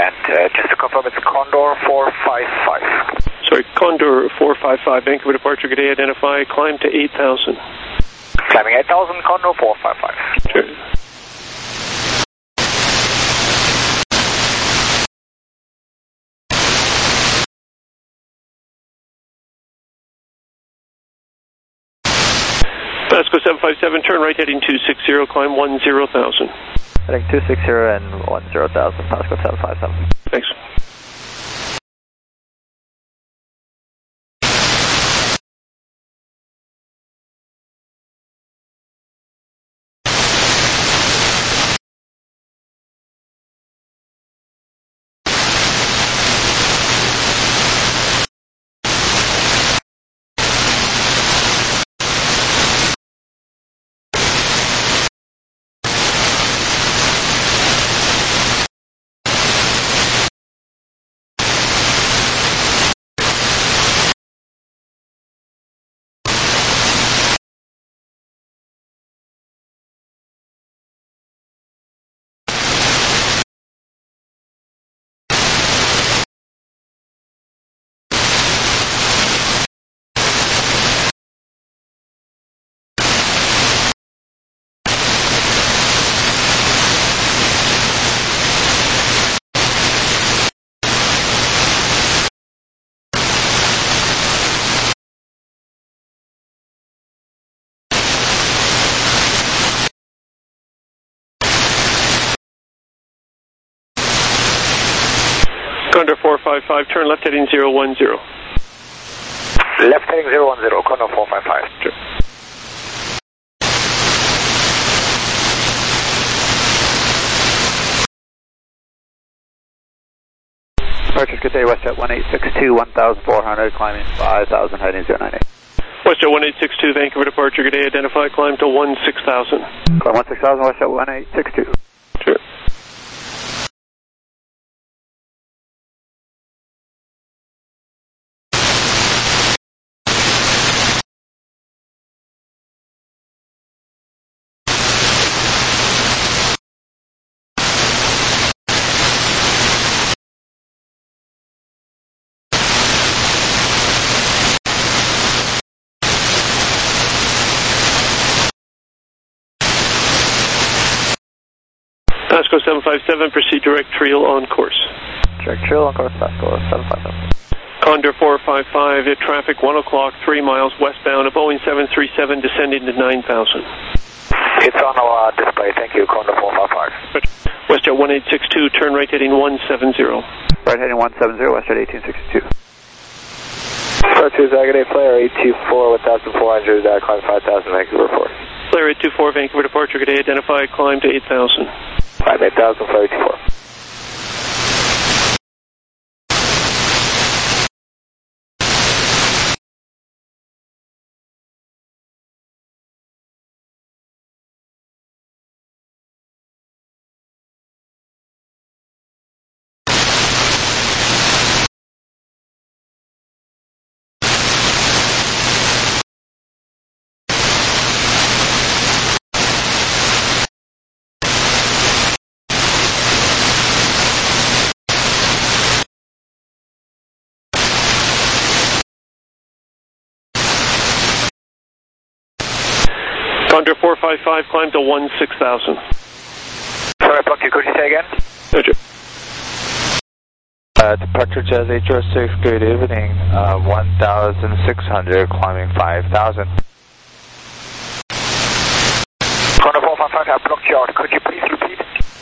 And just to confirm, it's Condor 455. Sorry, Condor 455, Vancouver departure, good day, identify, climb to 8,000. Climbing 8,000, Condor 455. Sure. Pasco 757, turn right heading 260, climb 10,000. Heading 260 and 10,000, Pasco 757. Thanks. Condor 455, turn left heading 010. Left heading 010, Condor 455. Sure. Departure, good day, WestJet 1862, 1,400, climbing 5,000, heading 098. WestJet 1862, Vancouver departure, good day, identify, climb to 16,000. Climb 16,000, WestJet 1862. Sure. Pasco 757, proceed direct trail on course. Direct trail on course, Pasco 757. Condor 455, traffic 1 o'clock, 3 miles westbound, a Boeing 737 descending to 9,000. It's on our display, thank you, Condor 455. WestJet 1862, turn right heading 170. Right heading 170, WestJet 1862. Departure Zagade, Flare 824, 1,400, climb 5,000, Vancouver Port. Flare 824, Vancouver departure, good day, identify, climb to 8,000. Climb 8,000, Flare 824. Condor 455, climb to 16,000. Sorry, blocked you. Could you say again? Roger. Departure Jazz 806, good evening. 1,600, climbing 5,000. Condor 455, I blocked you out. Could you please repeat?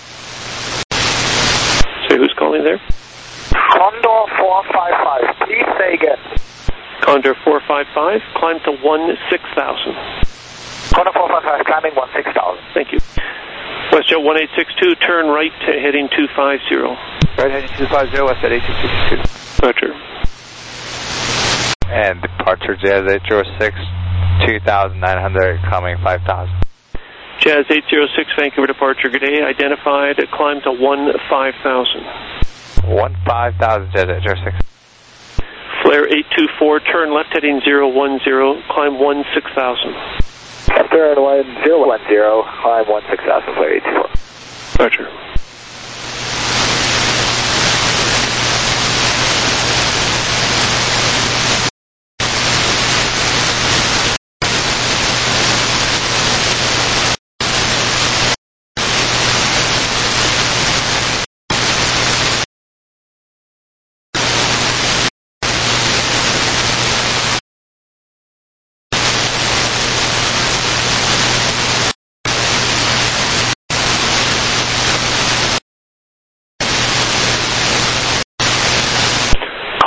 Say, who's calling there? Condor 455, please say again. Condor 455, climb to 16,000. Condor 455, climbing 16,000. Thank you. WestJet 1862, turn right heading 250. Right heading 250, WestJet 1862. Roger. And departure Jazz 806, 2,900, coming 5,000. Jazz 806, Vancouver departure, good day, identified, climb to 15,000. 15,000, Jazz 806. Flare 824, turn left heading 010, climb 16,000. After and 1010, climb 16,000, Flare 824. Roger.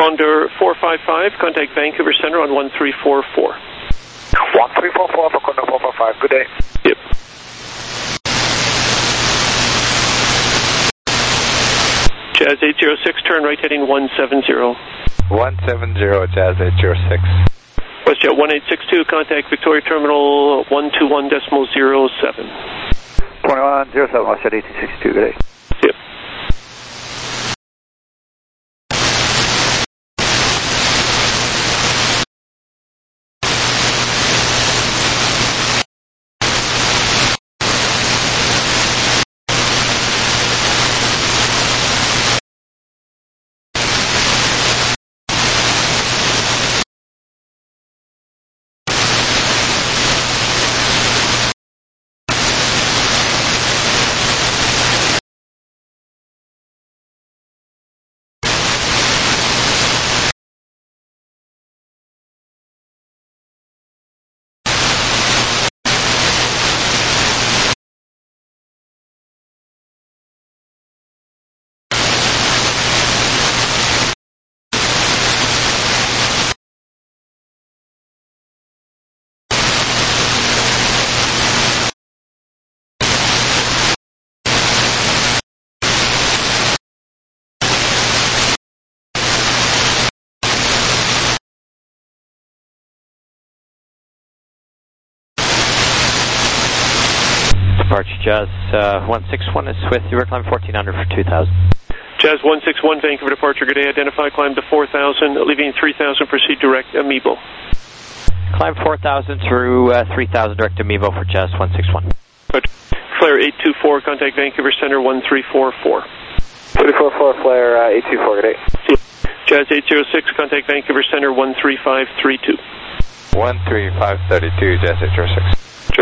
Condor 455, contact Vancouver Center on 1344. 1344 for Condor 455, good day. Yep. Jazz 806, turn right heading 170. 170, Jazz 806. WestJet 1862, contact Victoria Terminal 121.07. 2107, WestJet 1862, good day. Yep. Departure Jazz 161 is with you. Climb 1400 for 2000. Jazz 161, Vancouver departure, good day. Identify, climb to 4000, leaving 3000, proceed direct Amiibo. Climb 4000 through 3000 direct Amiibo for Jazz 161. Flare 824, contact Vancouver Center 1344. 344, Flare 824, good day. Jazz 806, contact Vancouver Center 13532. 13532, Jazz 806. Sure.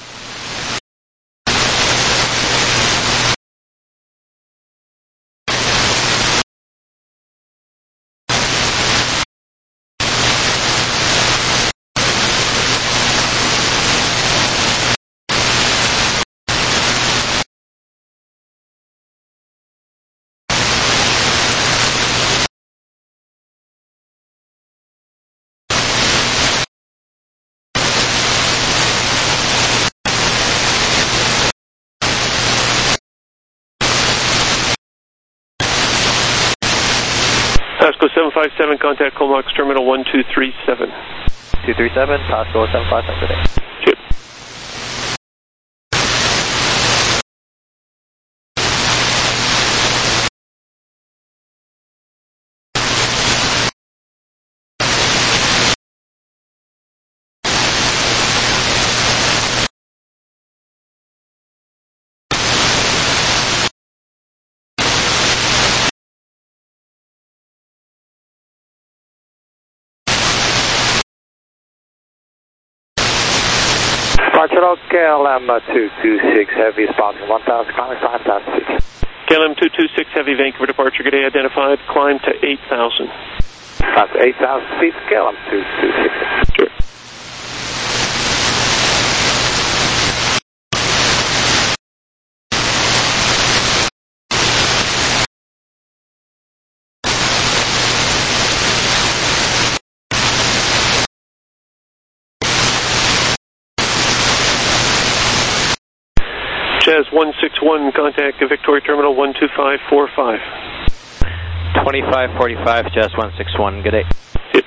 Pasco 757, contact Comox Terminal 1237. 237, Pasco 757 today. Chip. Departure KLM 226 Heavy, spotting 1000, climbing 5000 feet. KLM 226 Heavy, Vancouver departure, good day. Identified, climb to 8000. That's 8,000 feet, KLM 226. Sure. Jazz 161, contact Victoria Terminal 12545. 2545, Jazz 161, good day. Yep.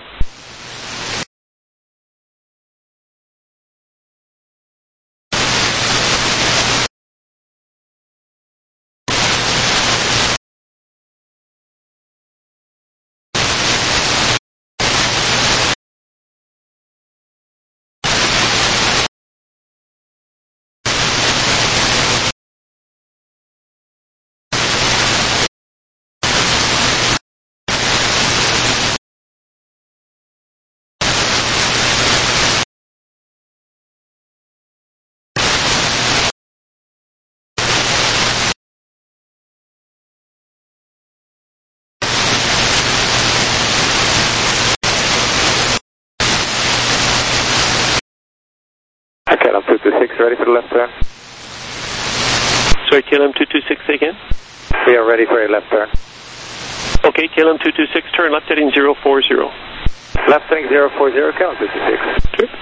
KLM 226, ready for the left turn. Sorry, KLM 226 again? We are ready for a left turn. Okay, KLM 226, turn left heading 040. Left heading 040, KLM 226. Okay.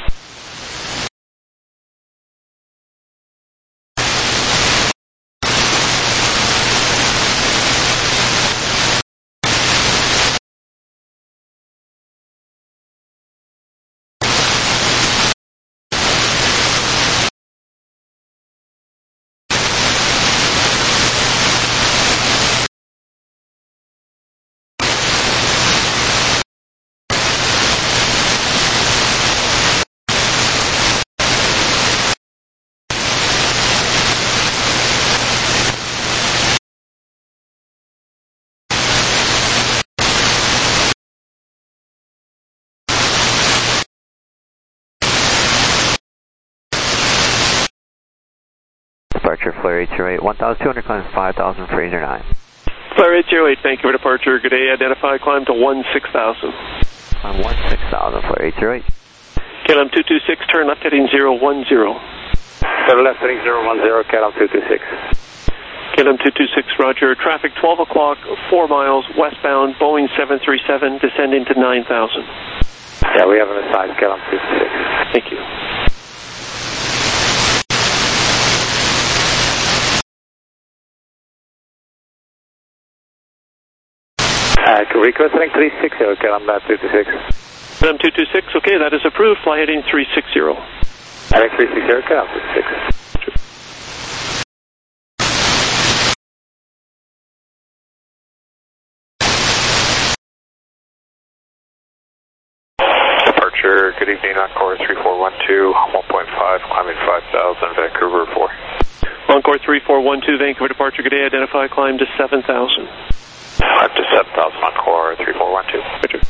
Departure Flare 808, 1,200, climb 5,000, Fraser 9. Flare 808, thank you for departure. Good day, identify, climb to 16,000. Climb 16,000, Flare 808. KLM 226, turn left heading 010. Turn left heading 010, KLM 226. KLM 226, roger. Traffic 12 o'clock, 4 miles, westbound, Boeing 737, descending to 9,000. Yeah, we have an assigned KLM 226. Thank you. Request heading 360, KLM 226. KLM 226, okay, that is approved. Fly heading 360. Heading 360, KLM 226. Departure, good evening, Encore 3412, 1.5, climbing 5,000, Vancouver 4. Encore 3412, Vancouver departure, good day, identify, climb to 7,000. Climb to 7,000, Encore 3412. Roger.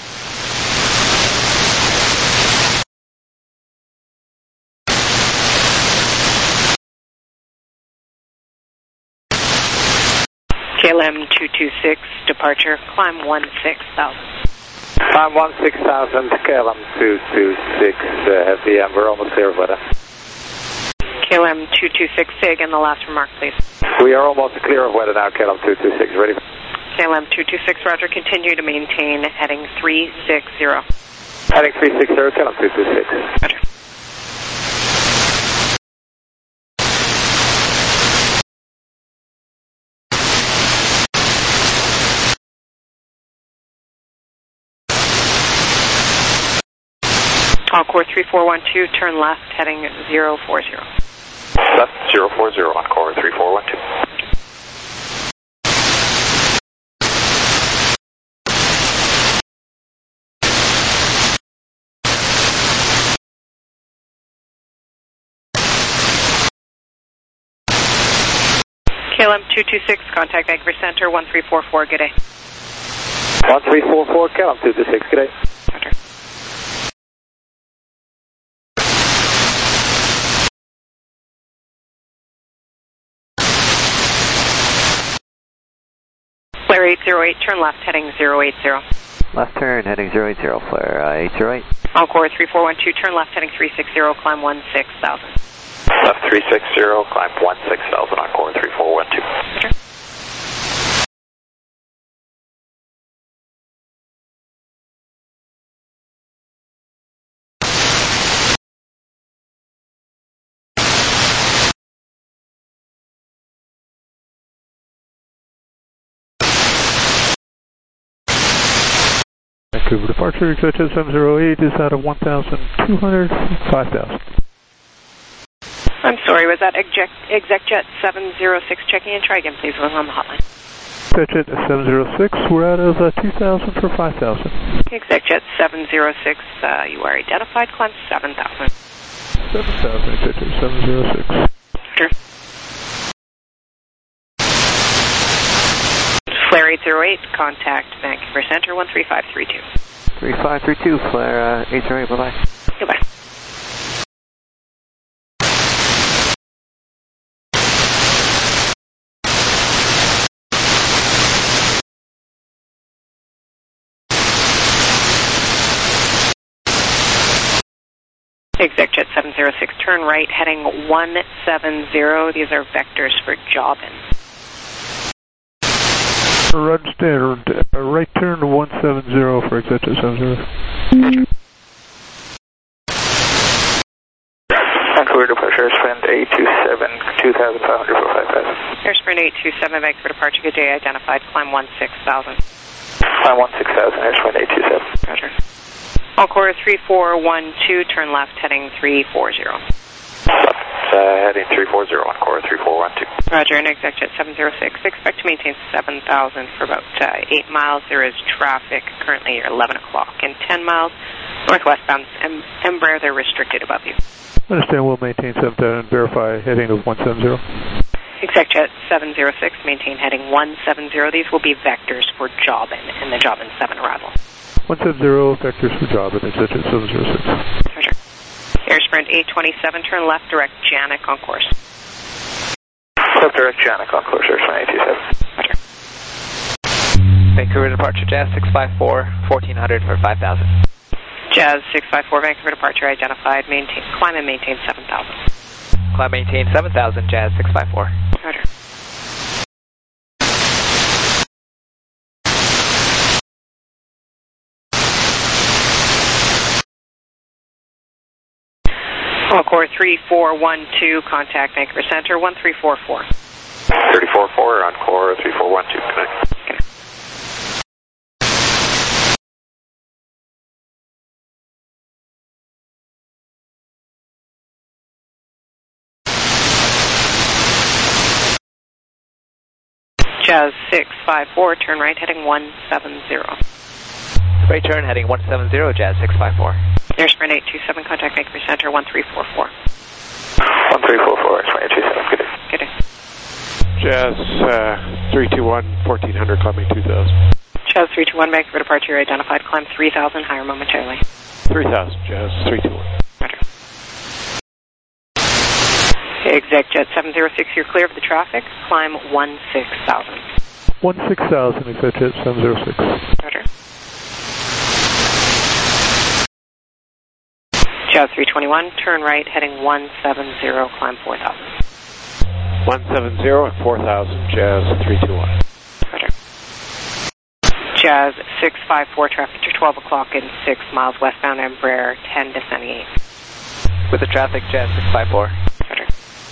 KLM 226, departure, climb 16,000. Climb 16,000, KLM 226, heavy, and we're almost clear of weather. KLM 226, say again the last remark, please. We are almost clear of weather now, KLM 226, ready? KLM 226, roger, continue to maintain heading 360. Heading 360, KLM 226. Roger. Encore 3412, turn left, heading 040. Left 040, Encore 3412. KLM 226, contact Vancouver Center 1344, good day. 1344, KLM 226, good day. Roger. Flare 808, turn left, heading 080. Left turn, heading 080, Flare 808. Encore 3412, turn left, heading 360, climb 16,000. Left 360, climb 16,000, Encore 3412. Okay. Vancouver departure, exit 708 is out of 1,200, 5,000. I'm sorry, was that ExecJet 706 checking in? Try again, please. We're on the hotline. ExecJet 706, we're out of 2,000 for 5,000. ExecJet 706, you are identified, climb 7,000. 7,000, ExecJet 706. Sure. Flare 808, contact Vancouver Center 13532. 3532, Flare 808, bye-bye. Goodbye. ExecJet 706, turn right, heading 170. These are vectors for Jobin. Run standard, right turn to 170 for exit to 70. Vancouver departure, Sprint 827, 2,500 for 5,000. Air Sprint 827, Vancouver departure, good day, identified, climb 16,000. Climb 16,000, Air Sprint 827. Roger. Encore 3412, turn left, heading 340. Heading 340, Encore 3412. Roger, and ExecJet 706, expect to maintain 7,000 for about 8 miles. There is traffic currently at 11 o'clock and 10 miles. Northwestbound Embraer, they're restricted above you. Understand, we'll maintain 7,000 and verify heading of 170. ExecJet 706, maintain heading 170. These will be vectors for Jobin and the Jobin 7 arrival. 170, vectors for Jobin, ExecJet 706. Roger. Air Sprint 827, turn left, direct Janik on course. Left direct Janik on course, Air Sprint 827. Roger. Vancouver departure, Jazz 654, 1400 for 5,000. Jazz 654, Vancouver departure identified, climb and maintain 7,000. Climb maintain 7,000, Jazz 654. Roger. Encore 3412, contact Vancouver Center 1344. 344, Encore 3412, connect. Jazz 654, turn right, heading 170. Right turn, heading 170, Jazz 654. Air Sprint 827, contact Vancouver Center 1344. 1344, Air Sprint 827, good day. Good day. Jazz 321, 1400, climbing 2000. Jazz 321, Vancouver departure identified, climb 3,000, higher momentarily. 3000, Jazz 321. Roger. ExecJet 706, you're clear of the traffic, climb 16,000. 16,000, ExecJet 706. Roger. Jazz 321, turn right, heading 170, climb 4,000. 170 at 4,000, Jazz 321. Roger. Jazz 654, traffic to 12 o'clock and 6 miles westbound Embraer 10 descending 8. With the traffic, Jazz 654. Roger.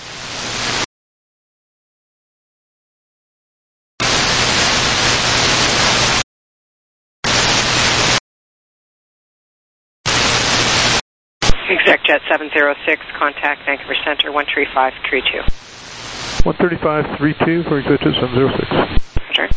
ExecJet 706, contact Vancouver Center 13532. 13532 for ExecJet 706. Roger.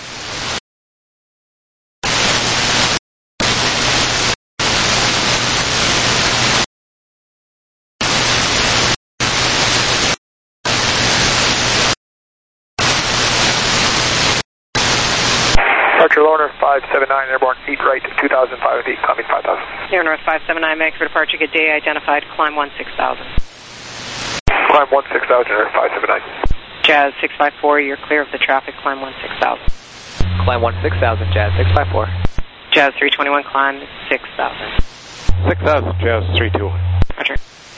Departure Loner 579, airborne 8 right, 2,005 feet, climbing 5,000. Air North 579, Vancouver departure, good day, identified, climb 16,000. Climb 16,000, Air 579. Jazz 654, you're clear of the traffic, climb 16,000. Climb 16,000, Jazz 654. Jazz 321, climb 6,000. 6,000, Jazz 321. Roger.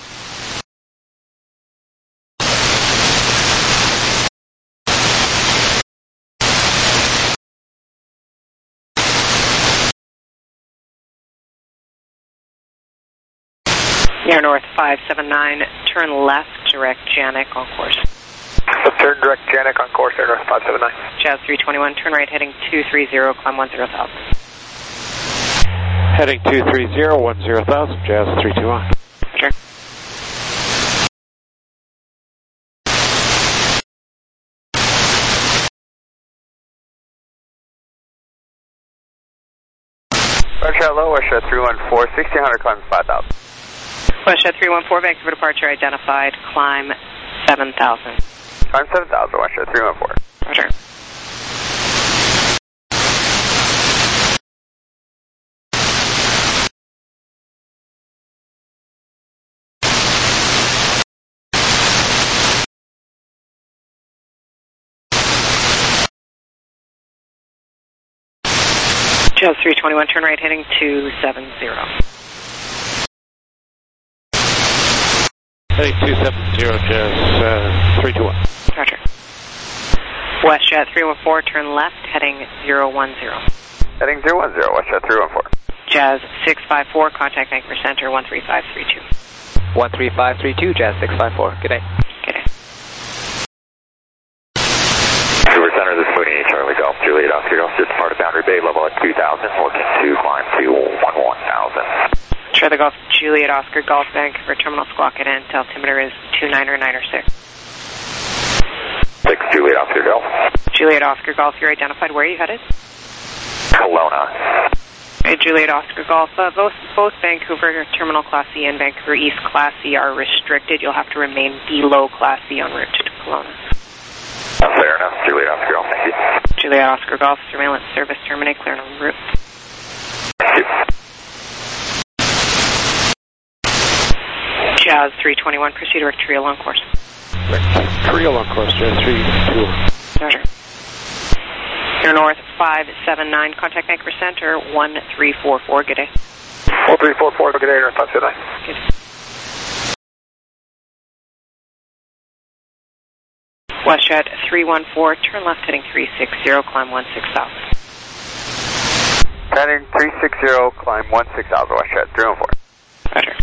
Air North 579, turn left, direct Janik on course. Left turn, direct Janik on course, Air North 579. Jazz 321, turn right, heading 230, climb 10,000. Heading 230, 10,000, Jazz 321. Roger. Westjet low, Westjet 314, 1600, climb 5,000. Westjet 314, Vancouver departure identified, climb 7,000. Climb 7,000, Westjet 314. Roger. Jazz 321, turn right, heading 270. Heading 270, Jazz 321. Roger. WestJet 314, turn left, heading 010. Heading 010, WestJet 314. Jazz 654, contact Vancouver Center 13532. 13532, Jazz 654. Good day. Good day. Vancouver Center, this is Mooney, Charlie Golf, Juliet Oscar Golf, just part of Boundary Bay, level at 2,000, looking to climb to 11,000. Charlie Golf, Juliet Oscar Golf, Vancouver Terminal, squawk it in, altimeter is 29906. 6 Juliet Oscar Golf. Juliet Oscar Golf, you're identified. Where are you headed? Kelowna. Hey, Juliet Oscar Golf. Both Vancouver Terminal Class C and Vancouver East Class C are restricted. You'll have to remain below Class C en route to Kelowna. Fair enough. Juliet Oscar Golf, thank you. Juliet Oscar Golf, surveillance service terminate, clear en route. Thank you. Jazz 321, proceed direct Trial on course. Trial on course, Jazz 321. Roger. Air North 579, contact Vancouver Center 1344. Good day. 1344, good day, Air North 579. Good. WestJet 314, turn left heading 360, climb 16,000. Heading 360, climb 16,000, WestJet 314. Roger.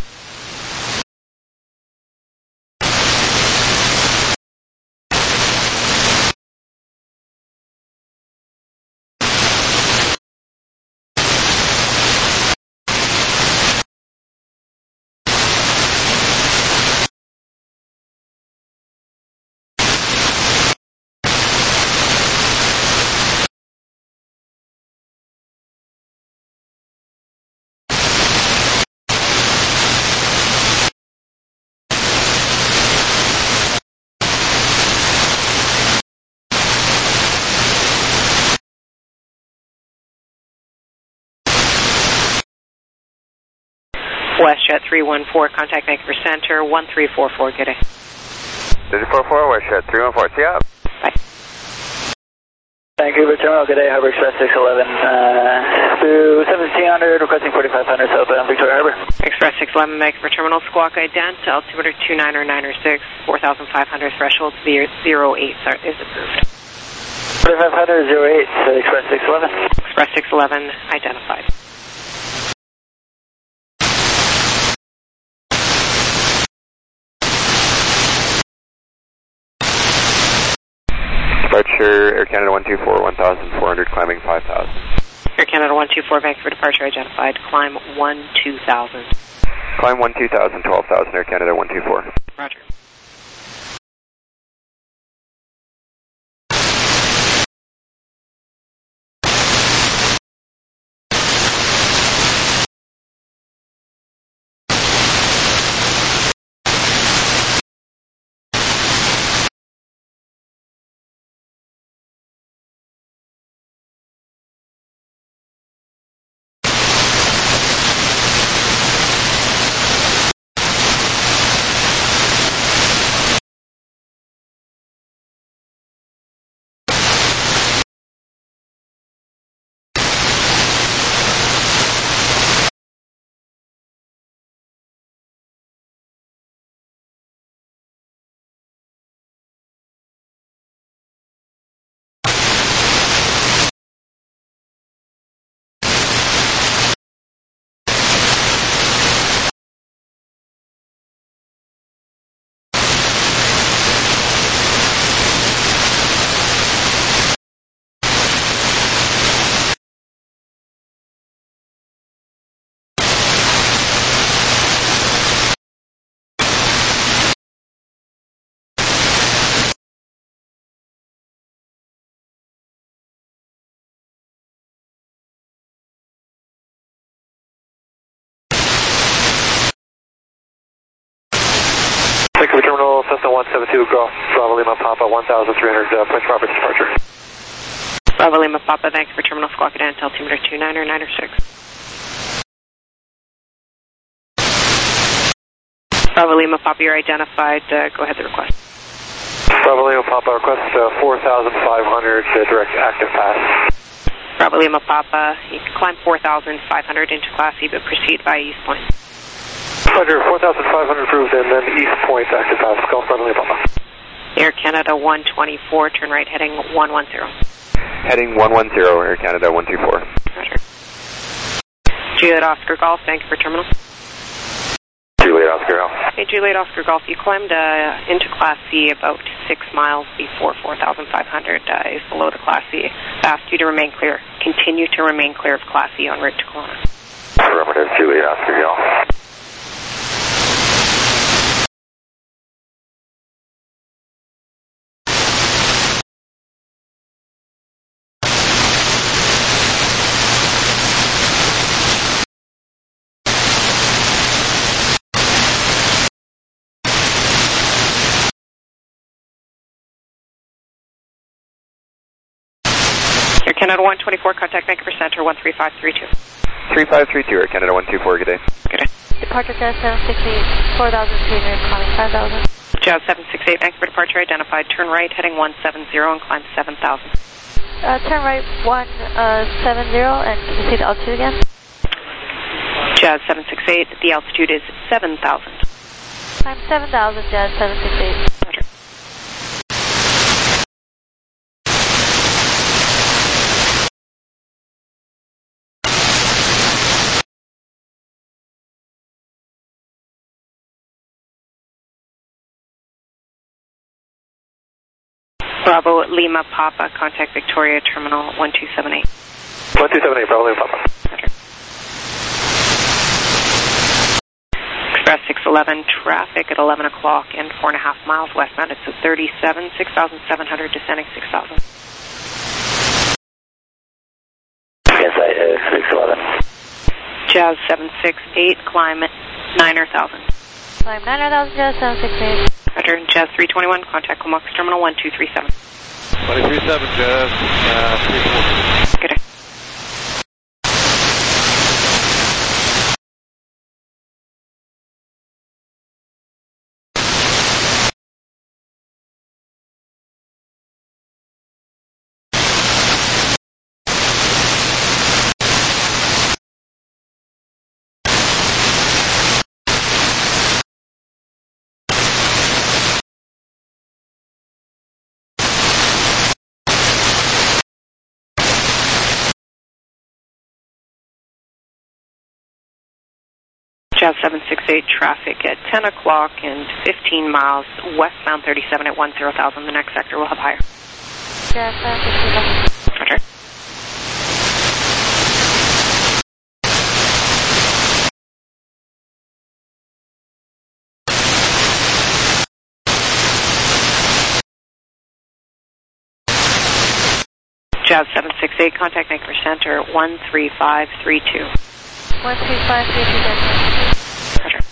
WestJet 314, contact Vancouver Center 1344. Good day. 344, WestJet 314, see ya. Bye. Vancouver Terminal, good day, Harbor Express 611 through 1700, requesting 4500 southbound Victoria Harbor. Express 611, Vancouver Terminal, squawk ident, altimeter 29906, 4,500 threshold 08 is approved. 4500 08, Express 611. Express 611 identified. Departure Air Canada 124, 1,400, climbing 5,000. Air Canada 124, Vancouver departure identified, climb 12,000. Climb 12,000, 12,000, Air Canada 124. Roger. Vancouver Terminal, Cessna 172, Golf, Bravo Lima Papa, 1,300, Prince Roberts departure. Bravo Lima Papa, Vancouver Terminal, squawk ident, altimeter 29906. Bravo Lima Papa, you're identified. Go ahead, the request. Bravo Lima Papa, request 4,500, direct active pass. Bravo Lima Papa, you can climb 4,500 into Class C, but proceed by East Point. Roger, 4,500 approved, and then East Point active pass. Golf, Bravo Lima Papa. Air Canada 124, turn right heading 110. Heading 110, Air Canada 124. Roger. Juliet Oscar Golf, thank you for terminal. Juliet Oscar Golf. Hey, Juliet Oscar Golf, you climbed into Class C about 6 miles before 4,500 is below the Class C. I asked you to remain clear. Continue to remain clear of Class C en route to Kelowna. Affirmative, Juliet Oscar Golf. Air Canada 124, contact Vancouver Center 13532. 3532, Air Canada 124, good day. Good day. Departure Jazz 768, 4,300, climbing 5,000. Jazz 768, Vancouver departure identified. Turn right heading 170 and climb 7,000. Turn right 170, and can you see the altitude again? Jazz 768, the altitude is 7,000. Climb 7,000, Jazz 768. Roger. Bravo Lima Papa, contact Victoria Terminal 1278. 1278, Bravo Lima Papa. Express 611, traffic at 11 o'clock and 4.5 miles westbound. It's a 37, 6,700, descending 6,000. Yes, I 611. Jazz 768, climb 9,000. Climb 9,000, Jazz 768. Roger, Jazz 321, contact Comox Terminal 1237. 237, Jazz, 340. Good day. Jazz 768, traffic at 10 o'clock and 15 miles westbound 37 at 10,000. The next sector will have higher. Jazz 768. Roger. Jazz 768, contact Vancouver Center 13532. 13532, Jazz. Roger.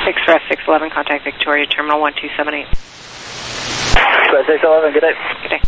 Express 611, contact Victoria, Terminal 1278. Express 611, good day. Good day.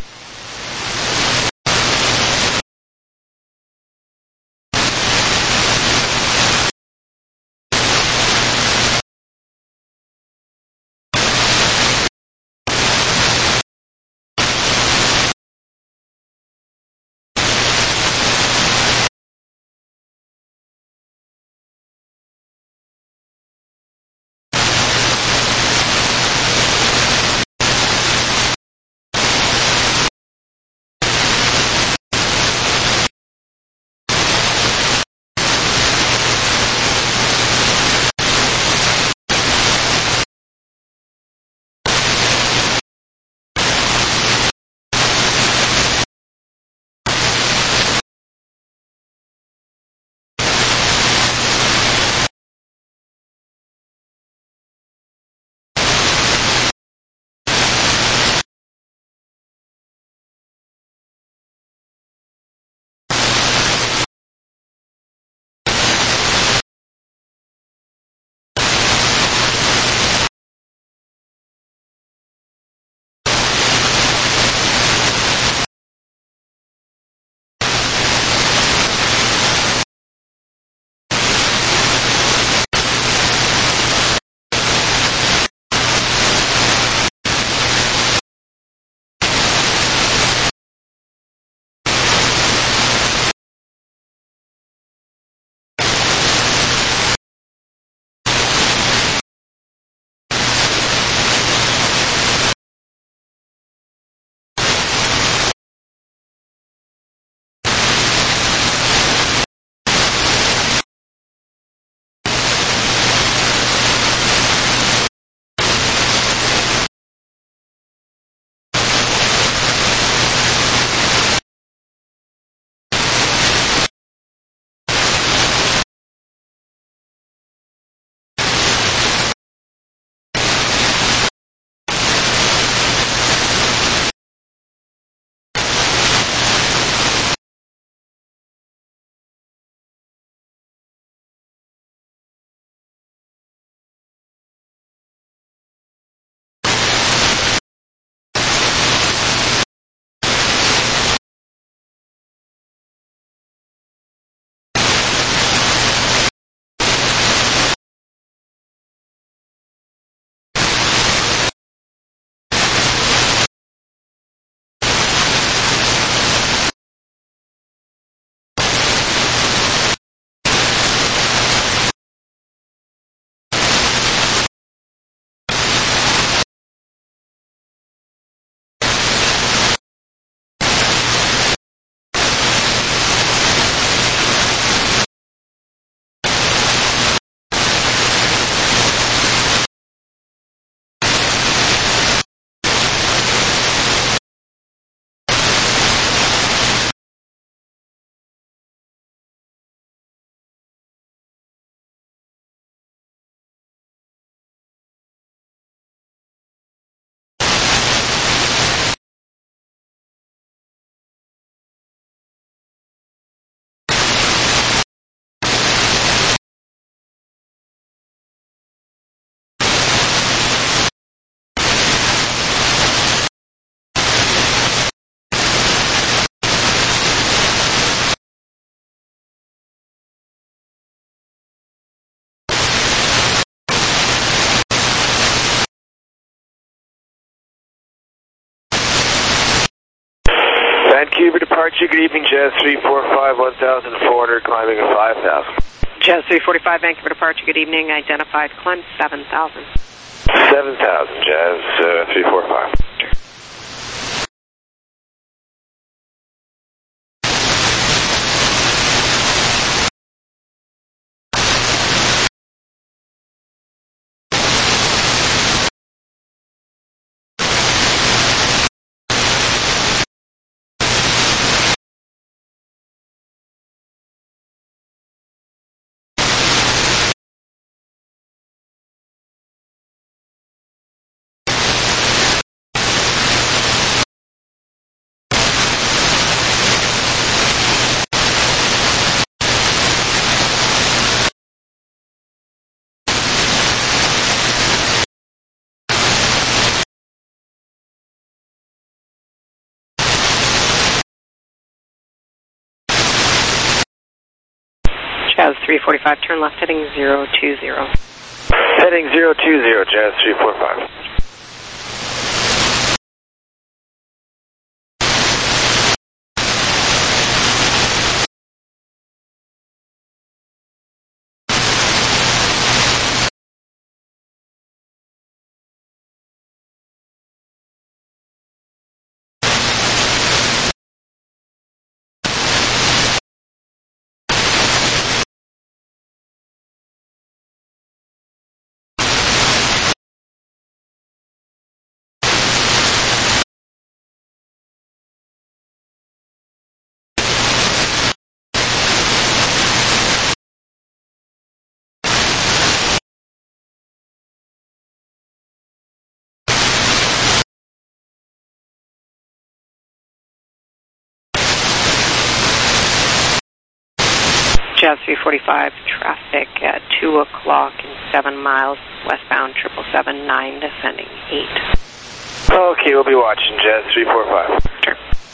Vancouver departure, good evening, Jazz 345, 1,400, climbing at 5,000. Jazz 345, Vancouver departure, good evening, identified, climb 7,000. 7,000, Jazz 345. Jazz 345, turn left heading 020. Heading 020, Jazz 345. Jazz 345, traffic at 2 o'clock and 7 miles, westbound 777-9, descending 8. Okay, we'll be watching, Jazz 345. Sure.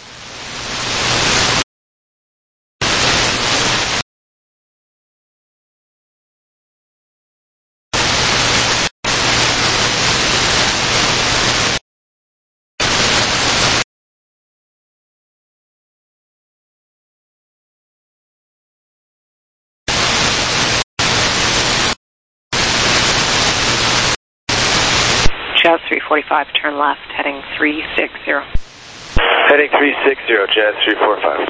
Jazz 345, turn left, heading 360. Heading 360, Jazz 345.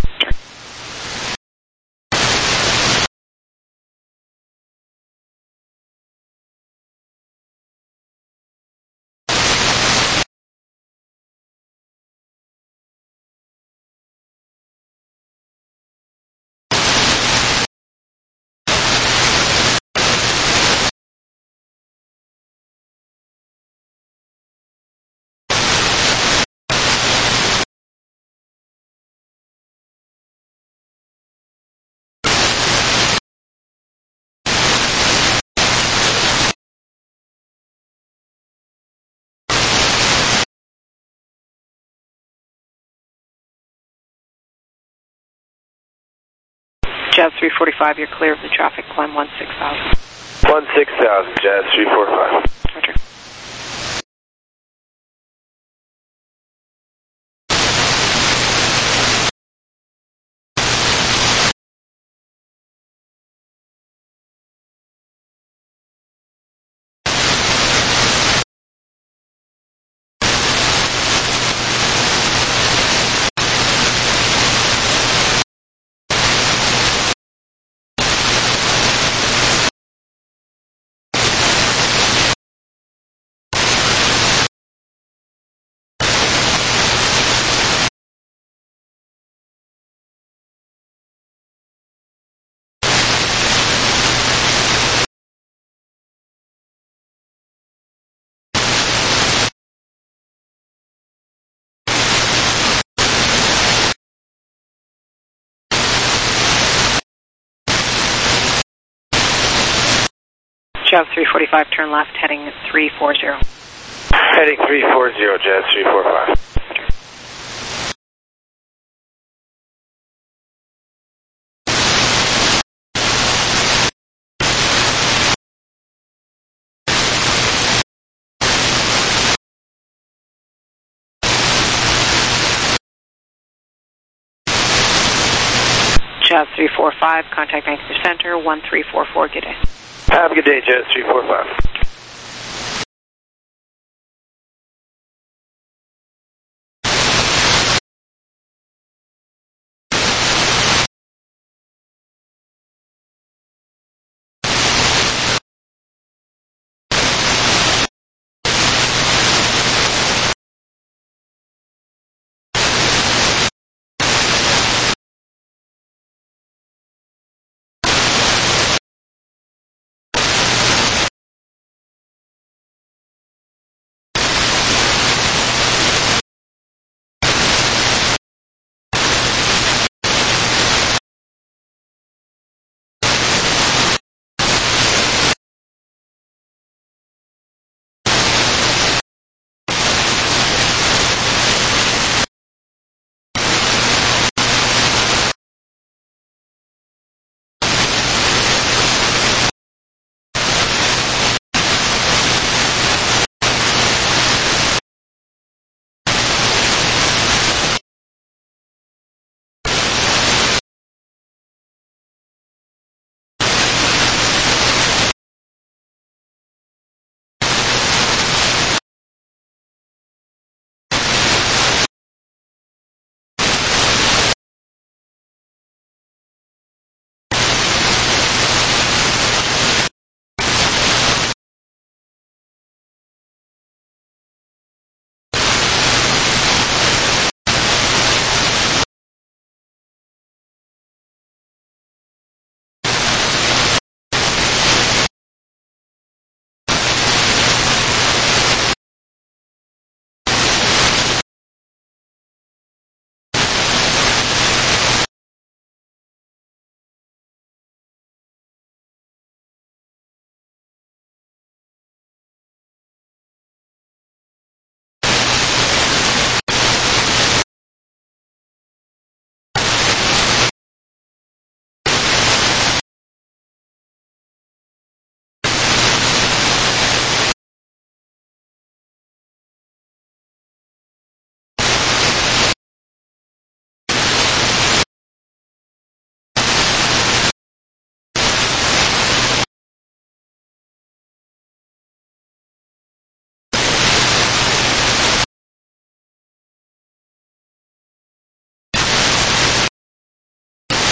Jazz 345, you're clear of the traffic, climb 16,000. 16,000, Jazz 345. Roger. Jazz 345, turn left, heading 340. Heading 340, Jazz 345. Jazz 345, contact Vancouver Center, 1344, good day. Have a good day, Jazz 345.